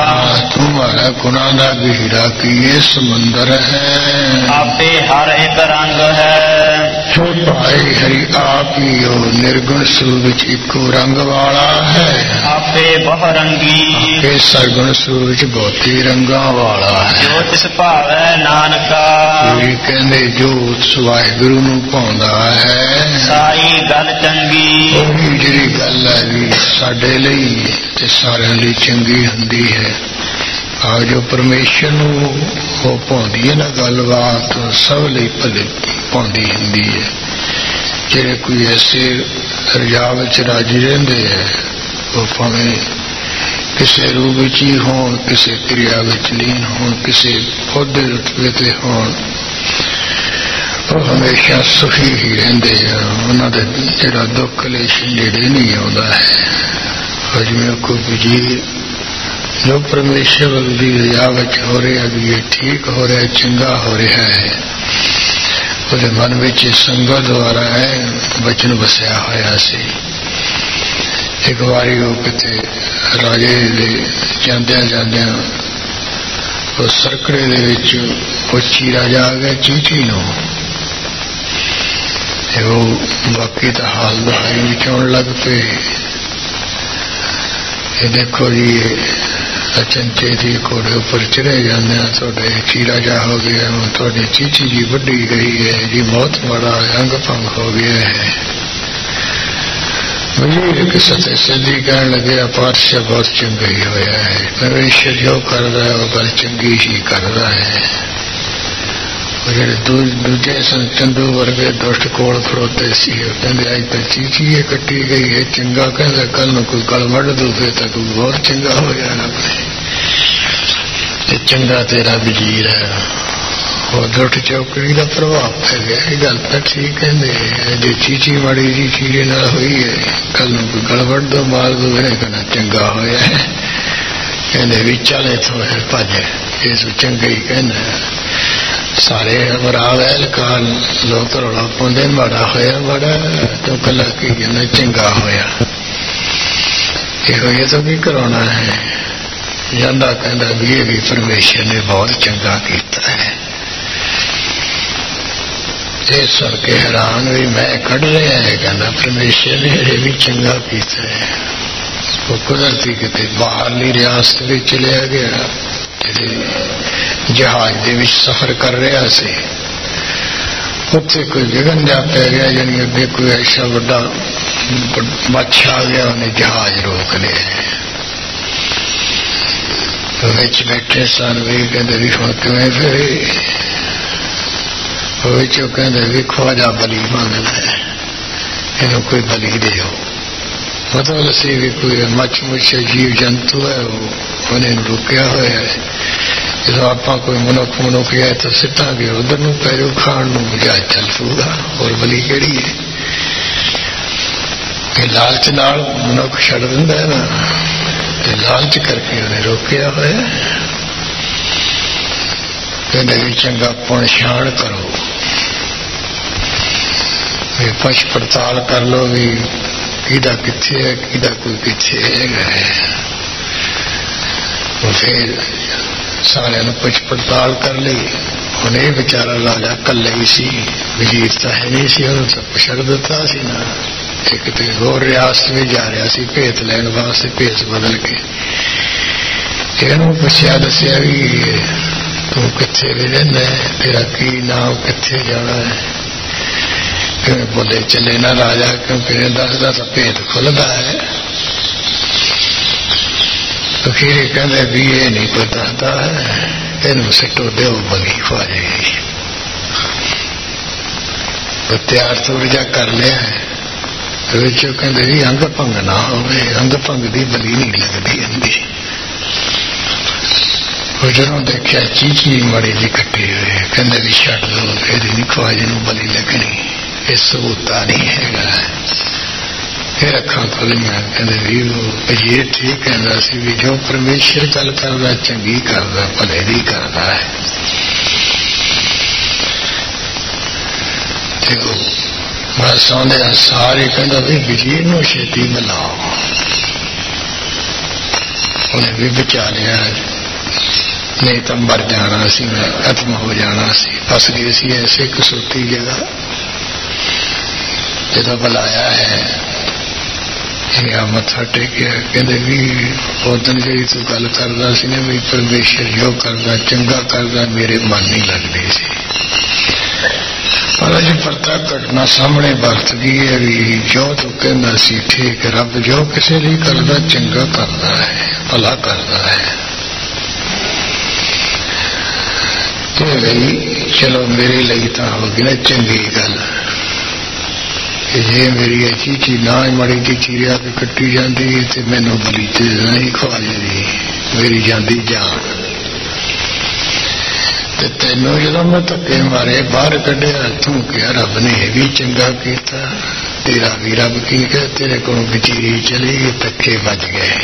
ਤੂੰ ਮਾਰਾ ਗੁਣਾ ਦਾ ਗਹਿਰਾ ਕੀ ਇਹ ਸਮੁੰਦਰ ਹੈ। ਆਪੇ ਹਰ ਇੱਕ ਰੰਗ ਹੈ। ਸੋ ਭਾਈ ਹਰੀ ਆਪ ਹੀ ਉਹ ਨਿਰਗੁਣ ਸਰੂਪ ਵਿੱਚ ਇੱਕੋ ਰੰਗ ਵਾਲਾ ਹੈ। ਆਪੇ ਬਹੁ ਰੰਗੀ। ਆਪੇ ਸਰਗੁਣ ਸਰੂਪ ਵਿੱਚ ਬਹੁਤੀ ਰੰਗਾਂ ਵਾਲਾ ਹੈ। ਜੋ ਤਿਸ ਭਾਵੈ ਨਾਨਕਾ। ਇਹ ਕਹਿੰਦੇ ਜੋ ਉਸ ਵਾਹਿਗੁਰੂ ਨੂੰ ਪਾਉਂਦਾ ਹੈ, ਸਾਰੀ ਗੱਲ ਚੰਗੀ। ਉਹੀ ਜਿਹੜੀ ਗੱਲ ਹੈ ਵੀ ਸਾਡੇ ਲਈ ਤੇ ਸਾਰਿਆਂ ਲਈ ਚੰਗੀ ਹੁੰਦੀ ਹੈ। ਆ ਜੋ ਪਰਮੇਸ਼ਰ ਨੂੰ ਉਹ ਪਾਉਂਦੀ ਹੈ ਨਾ ਗੱਲਬਾਤ, ਸਭ ਲਈ ਭਲੇ ਪਾਉਂਦੀ ਹੁੰਦੀ ਹੈ। ਜਿਹੜੇ ਕੋਈ ਐਸੇ ਰਜਾ ਵਿੱਚ ਰਾਜੀ ਰਹਿੰਦੇ ਹੈ, ਉਹ ਭਾਵੇਂ ਕਿਸੇ ਰੂਪ ਵਿੱਚ ਹੀ ਹੋਣ, ਕਿਸੇ ਕਿਰਿਆ ਵਿੱਚ ਲੀਨ ਹੋਣ, ਕਿਸੇ ਅਹੁਦੇ ਰੁਤਬੇ ਤੇ ਹੋਣ, ਉਹ ਹਮੇਸ਼ਾ ਸੁਖੀ ਹੀ ਰਹਿੰਦੇ ਆ। ਉਹਨਾਂ ਦੇ ਜਿਹੜਾ ਦੁੱਖ ਕਲੇਸ਼ ਨੇੜੇ ਨਹੀਂ ਆਉਂਦਾ ਹੈ। ਜਿਵੇਂ ਕੋਈ ਜੀ ਜੋ ਪਰਮੇਸ਼ਰ ਦੀ ਰਜਾ ਵਿੱਚ ਹੋ ਰਿਹਾ ਵੀ ਇਹ ਠੀਕ ਹੋ ਰਿਹਾ, ਚੰਗਾ ਹੋ ਰਿਹਾ ਹੈ, ਉਹਦੇ ਮਨ ਵਿੱਚ ਸੰਗਤ ਦੁਆਰਾ ਹੈ ਬਚਨ ਵਸਿਆ ਹੋਇਆ ਸੀ। ਇੱਕ ਵਾਰੀ ਉਹ ਕਿਤੇ ਰਾਜੇ ਦੇ ਜਾਂਦਿਆਂ ਉਹ ਸਰਕੜੇ ਦੇ ਵਿੱਚ ਉੱਚੀ ਰਾਜਾ ਆ ਗਿਆ ਚੀਚੀ ਨੂੰ। ਉਹ ਬਾਕੀ ਤਾਂ ਹਾਲ ਦਹਾਈ ਵਿੱਚ ਆਉਣ ਲੱਗ ਪਏ। ਇਹ ਦੇਖੋ ਜੀ, ਅਚੰਚੇ ਦੀ ਘੋੜੇ ਉੱਪਰ ਚੜੇ ਜਾਂਦੇ ਆ, ਤੁਹਾਡੇ ਚੀਰਾ ਜਾ ਹੋ ਗਿਆ, ਤੁਹਾਡੀ ਚੀਚੀ ਜੀ ਵੱਢੀ ਗਈ ਹੈ ਜੀ, ਬਹੁਤ ਬੜਾ ਅੰਗ ਭੰਗ ਹੋ ਗਿਆ ਹੈ। ਵਜ਼ੀਰ ਕਿਸੇ ਸਿੱਧੀ ਕਹਿਣ ਲੱਗਿਆ, ਪਾਤਸ਼ਾਹ ਬਹੁਤ ਚੰਗਾ ਹੀ ਹੋਇਆ ਹੈ, ਪਰਮੇਸ਼ਰ ਜੋ ਕਰਦਾ ਹੈ ਉਹ ਗੱਲ ਚੰਗੀ ਹੀ ਕਰਦਾ ਹੈ। ਉਹ ਜਿਹੜੇ ਦੂਜੇ ਸਨ ਚੰਦੂ ਵਰਗੇ ਦੁਸ਼ਟ ਕੋਲ ਖੜੋਤੇ ਸੀ, ਉਹ ਕਹਿੰਦੇ ਅੱਜ ਤਾਂ ਚੀਚੀ ਕੱਟੀ ਗਈ ਹੈ, ਚੰਗਾ ਕਹਿੰਦਾ ਕੱਲ ਨੂੰ ਕੋਈ ਗਲ ਵੱਢ ਦੂ ਫਿਰ ਤਾਂ ਕੋਈ ਬਹੁਤ ਚੰਗਾ ਹੋ ਜਾਣਾ। ਤੇ ਚੰਗਾ ਤੇਰਾ ਵਜ਼ੀਰ ਹੈ, ਉਹ ਦੁਸ਼ਟ ਚੌਕੜੀ ਦਾ ਪ੍ਰਭਾਵ ਪੈ ਗਿਆ। ਇਹ ਗੱਲ ਤਾਂ ਠੀਕ ਕਹਿੰਦੇ, ਜੇ ਚੀਚੀ ਮਾੜੀ ਜੀ ਚੀਰੇ ਨਾਲ ਹੋਈ ਹੈ, ਕੱਲ ਨੂੰ ਕੋਈ ਗਲ ਵੱਢ ਦੋ ਮਾਰ ਦੋ, ਇਹਨੇ ਕਹਿਣਾ ਚੰਗਾ ਹੋਇਆ ਹੈ। ਕਹਿੰਦੇ ਵੀ ਚੱਲ ਇੱਥੋਂ ਫਿਰ ਭੱਜ, ਇਸ ਚੰਗਾ ਹੀ ਕਹਿੰਦਾ। ਸਾਰੇ ਅਮਰਾਵ ਐਲਕਾਰ ਲੋਕ ਰੌਲਾ ਪਾਉਂਦੇ, ਮਾੜਾ ਹੋਇਆ ਮਾੜਾ, ਤੂੰ ਕੱਲਾ ਕੀ ਕਹਿੰਦਾ ਚੰਗਾ ਹੋਇਆ। ਇਹੋ ਜਿਹਾ ਤਾਂ ਕੀ ਕਰਾਉਣਾ ਹੈ। ਜਾਂਦਾ ਕਹਿੰਦਾ ਵੀ ਇਹ ਵੀ ਪਰਮੇਸ਼ਰ ਨੇ ਬਹੁਤ ਚੰਗਾ ਕੀਤਾ ਹੈ। ਇਹ ਸੁਣ ਕੇ ਹੈਰਾਨ ਵੀ ਮੈਂ ਕੱਢ ਰਿਹਾ ਹੈ, ਕਹਿੰਦਾ ਪਰਮੇਸ਼ਰ ਨੇ ਇਹ ਵੀ ਚੰਗਾ ਕੀਤਾ ਹੈ। ਉਹ ਕੁਦਰਤੀ ਕਿਤੇ ਬਾਹਰਲੀ ਰਿਆਸਤ ਵਿੱਚ ਚਲਿਆ ਗਿਆ, ਜਹਾਜ਼ ਦੇ ਵਿੱਚ ਸਫ਼ਰ ਕਰ ਰਿਹਾ ਸੀ। ਉੱਥੇ ਕੋਈ ਵਿਘਨ ਜਾ ਪੈ ਗਿਆ, ਜਾਣੀ ਅੱਗੇ ਕੋਈ ਐਸਾ ਵੱਡਾ ਮੱਛ ਆ ਗਿਆ, ਉਹਨੇ ਜਹਾਜ਼ ਰੋਕ ਲਿਆ। विच बैठे सन भी कहते भी हुण किवें फिरे विचों कहते भी ख्वाजा बली मंगदा है, इन्हू कोई बली देओ। मतलब सी भी कोई मच मुछ जीव जंतु है उन्हें रुकिया हुआ है। जो आप कोई मनुख है तो सिटांगे उधर नूं पैरों खाण नूं बजाय चल सूगा, और बली केड़ी है? ये लालच नाल मनुख छड़ दिंदा है ना, ते लालच करके उन्हें रोकिया हुआ है। कहते भी चंगा पुण छाण करो, भी पछ पड़ताल कर लो भी किदा किथे है, किदा कोई किथे है। फिर सारे पछ पड़ताल कर ली। हुण ये बेचारा राजा कल्ले ही सी, वजीर तो है नहीं सी, उन्होंने सब छड़ दिता सी ना। एक तो होर रियासत में जा रहा सी भेत लैण वास्ते, भेस बदल के इन्हू पुछया दसिया भी तू किथे भी रहना है, तेरा की नाम, किथे जाना है? क्यों बोले चले ना राजा, क्योंकि दसदा तो भेत खुलता है। अखीर कहते भी ये नहीं कोई दसदा है, इनू सिटो दो बली ख्वाजे। तो तैयार तुरजा कर लिया है, विचों कहते भी अंग भंग ना हो, अंग भंग की बली नहीं लगती इनकी। जो देखा चीची मड़ी जी कट्टी हुए, कहते भी छड़ दो, फिर नहीं ख्वाजे नूं बली लगनी, ये सबूता नहीं है। फिर अखां खुलियां, कहते भी वजीर ठीक कहता सी भी जो परमेश्वर गल करदा चंगी करदा, भले दी करदा है। बस आंदे सारे कहता भी वजीर नूं छेती बुलाओ। उन्हें भी बचा लिया, नहीं तो मर जाना सी, मैं खत्म हो जाना सी, फस गए सी ऐसे कसौटी जगह। जो बुलाया है मत्था टेकिया, कहते भी उदन जी तू गल करदा सी ना भी परमेश्वर जो करदा चंगा करदा, मेरे मन नहीं लगती सी। पर अज पता घटना सामने वक्त की है भी जो तू कहना सी ठीक, रब जो किसी लिए करदा चंगा करदा है, भला करदा है। तो चलो मेरे लिए तो होगी ना चंगी गल, जे मेरी चीची ना माड़ी जी चीरिया के कट्टी जाती तो मैनू बली ते नहीं ख्वाजे दी मेरी जाती जान। ते तेनों जो मैं धक्के मारे बाहर कढ़िया, तू क्या रब ने भी चंगा किया, तेरा भी रब की है, तेरे को बचीरी चली, धक्के बज गए।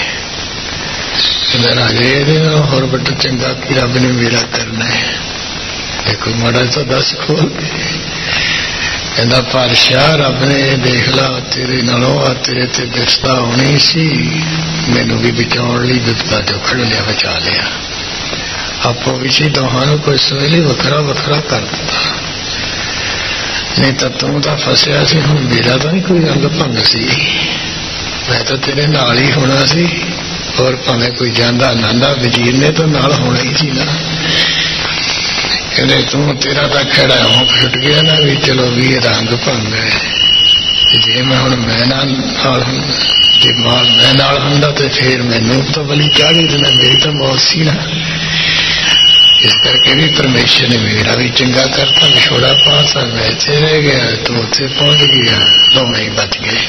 राजे होर बड़ा चंगा कि रब ने मेरा करना है। देखो माड़ा तो दस खोल के कहता पातशाह रब ने देख ला तेरे नालों आ तेरे ते दिसदा होनी सी, मैनू भी बचाउण लई दिता जो खड़ लिया, बचा लिया। आपो विच ही दोहां कोई सवेली वखरा वखरा कर दिता, नहीं तो तू तो फसिया सी। हुण मेरा तो नहीं कोई अंग भंग सी, मैं तो तेरे नाल ही होना सी, और भावें कोई जांदा नांदा वजीर ने तो नाल होना ही सी ना। कहते तू तेरा तो खड़ा हो छुट गया ना भी, चलो भी रंग भंग है। जे मैं हुण मैं जे माल मैं नाल हुंदा तो फिर मैनू तो बली चाढ़ी देना, मेरी तो मौत सी ना। इस करके भी परमेश्वर ने मेरा भी चंगा करता, विछोड़ा पाता, मैं इत्थे रह गया, तू उत्थे पहुंच गया, दोवें ही बच गए।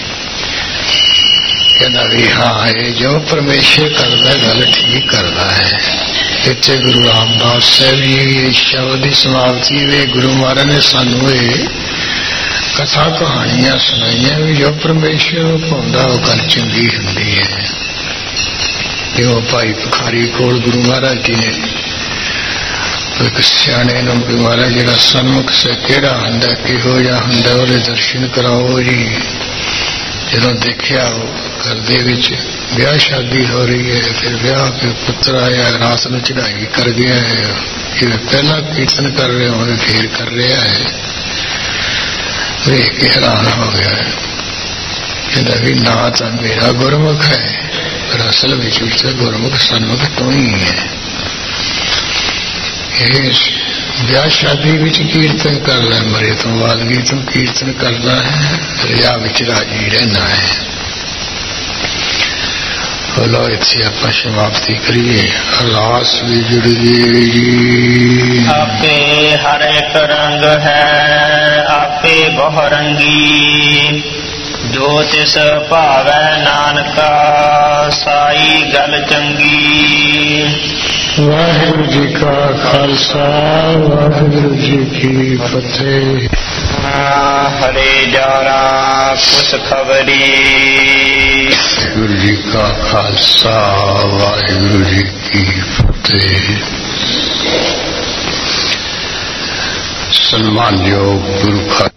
कहता भी हाँ ये जो परमेश्वर करता गल ठीक करता है। इतने गुरु रामदास साहब जी शब्द की समाप्ति वे गुरु महाराज ने सानू कथा कहानियां सुनाइया भी जो परमेश्वर पाउंदा वो गल चंगी हुंदी है। जो भाई भिखारी कोल गुरु महाराज जी ने एक सियाणे नूं गुरु महाराज जिहड़ा सन्मुख से किहड़ा हुंदा किहो जिहा हुंदा उहदे दर्शन कराओ जी। जो देखिया घर दे विच ब्याह शादी हो रही है, फिर ब्याह के पुत्र आया, रात में चढ़ाई कर गया है, फिर पहला कीर्तन कर रहे होंगे फिर कर रहा है, देख के हैरान हो गया है। कहता भी ना तो मेरा गुरमुख है, पर असल में गुरमुख सन्मुख तो ही है। ब्याह शादी विच कीर्तन करना, मरे तो बाद भी तू कीर्तन करना है, रिया विच राजी रहना है। ਲੋ ਇੱਥੇ ਆਪਾਂ ਸਮਾਪਤੀ ਕਰੀਏ। ਅਰਦਾਸ ਵੀ ਜੁੜ ਗਈ। ਆਪੇ ਹਰ ਇੱਕ ਰੰਗ ਹੈ ਆਪੇ ਬਹੁ ਰੰਗੀ, ਜੋ ਤਿਸ ਭਾਵੈ ਨਾਨਕਾ ਸਾਈ ਗੱਲ ਚੰਗੀ। ਵਾਹਿਗੁਰੂ ਜੀ ਕਾ ਖਾਲਸਾ ਵਾਹਿਗੁਰੂ ਜੀ ਕੀ ਫਤਿਹ। ਹਰੇ ਜਾਰਾ ਕੁਛ ਖਬਰੀ। ਵਾਹਿਗੁਰੂ ਜੀ ਕਾ ਖਾਲਸਾ ਵਾਹਿਗੁਰੂ ਜੀ ਕੀ ਫਤਿਹ। ਸਨਮਾਨਯੋਗ ਗੁਰੂ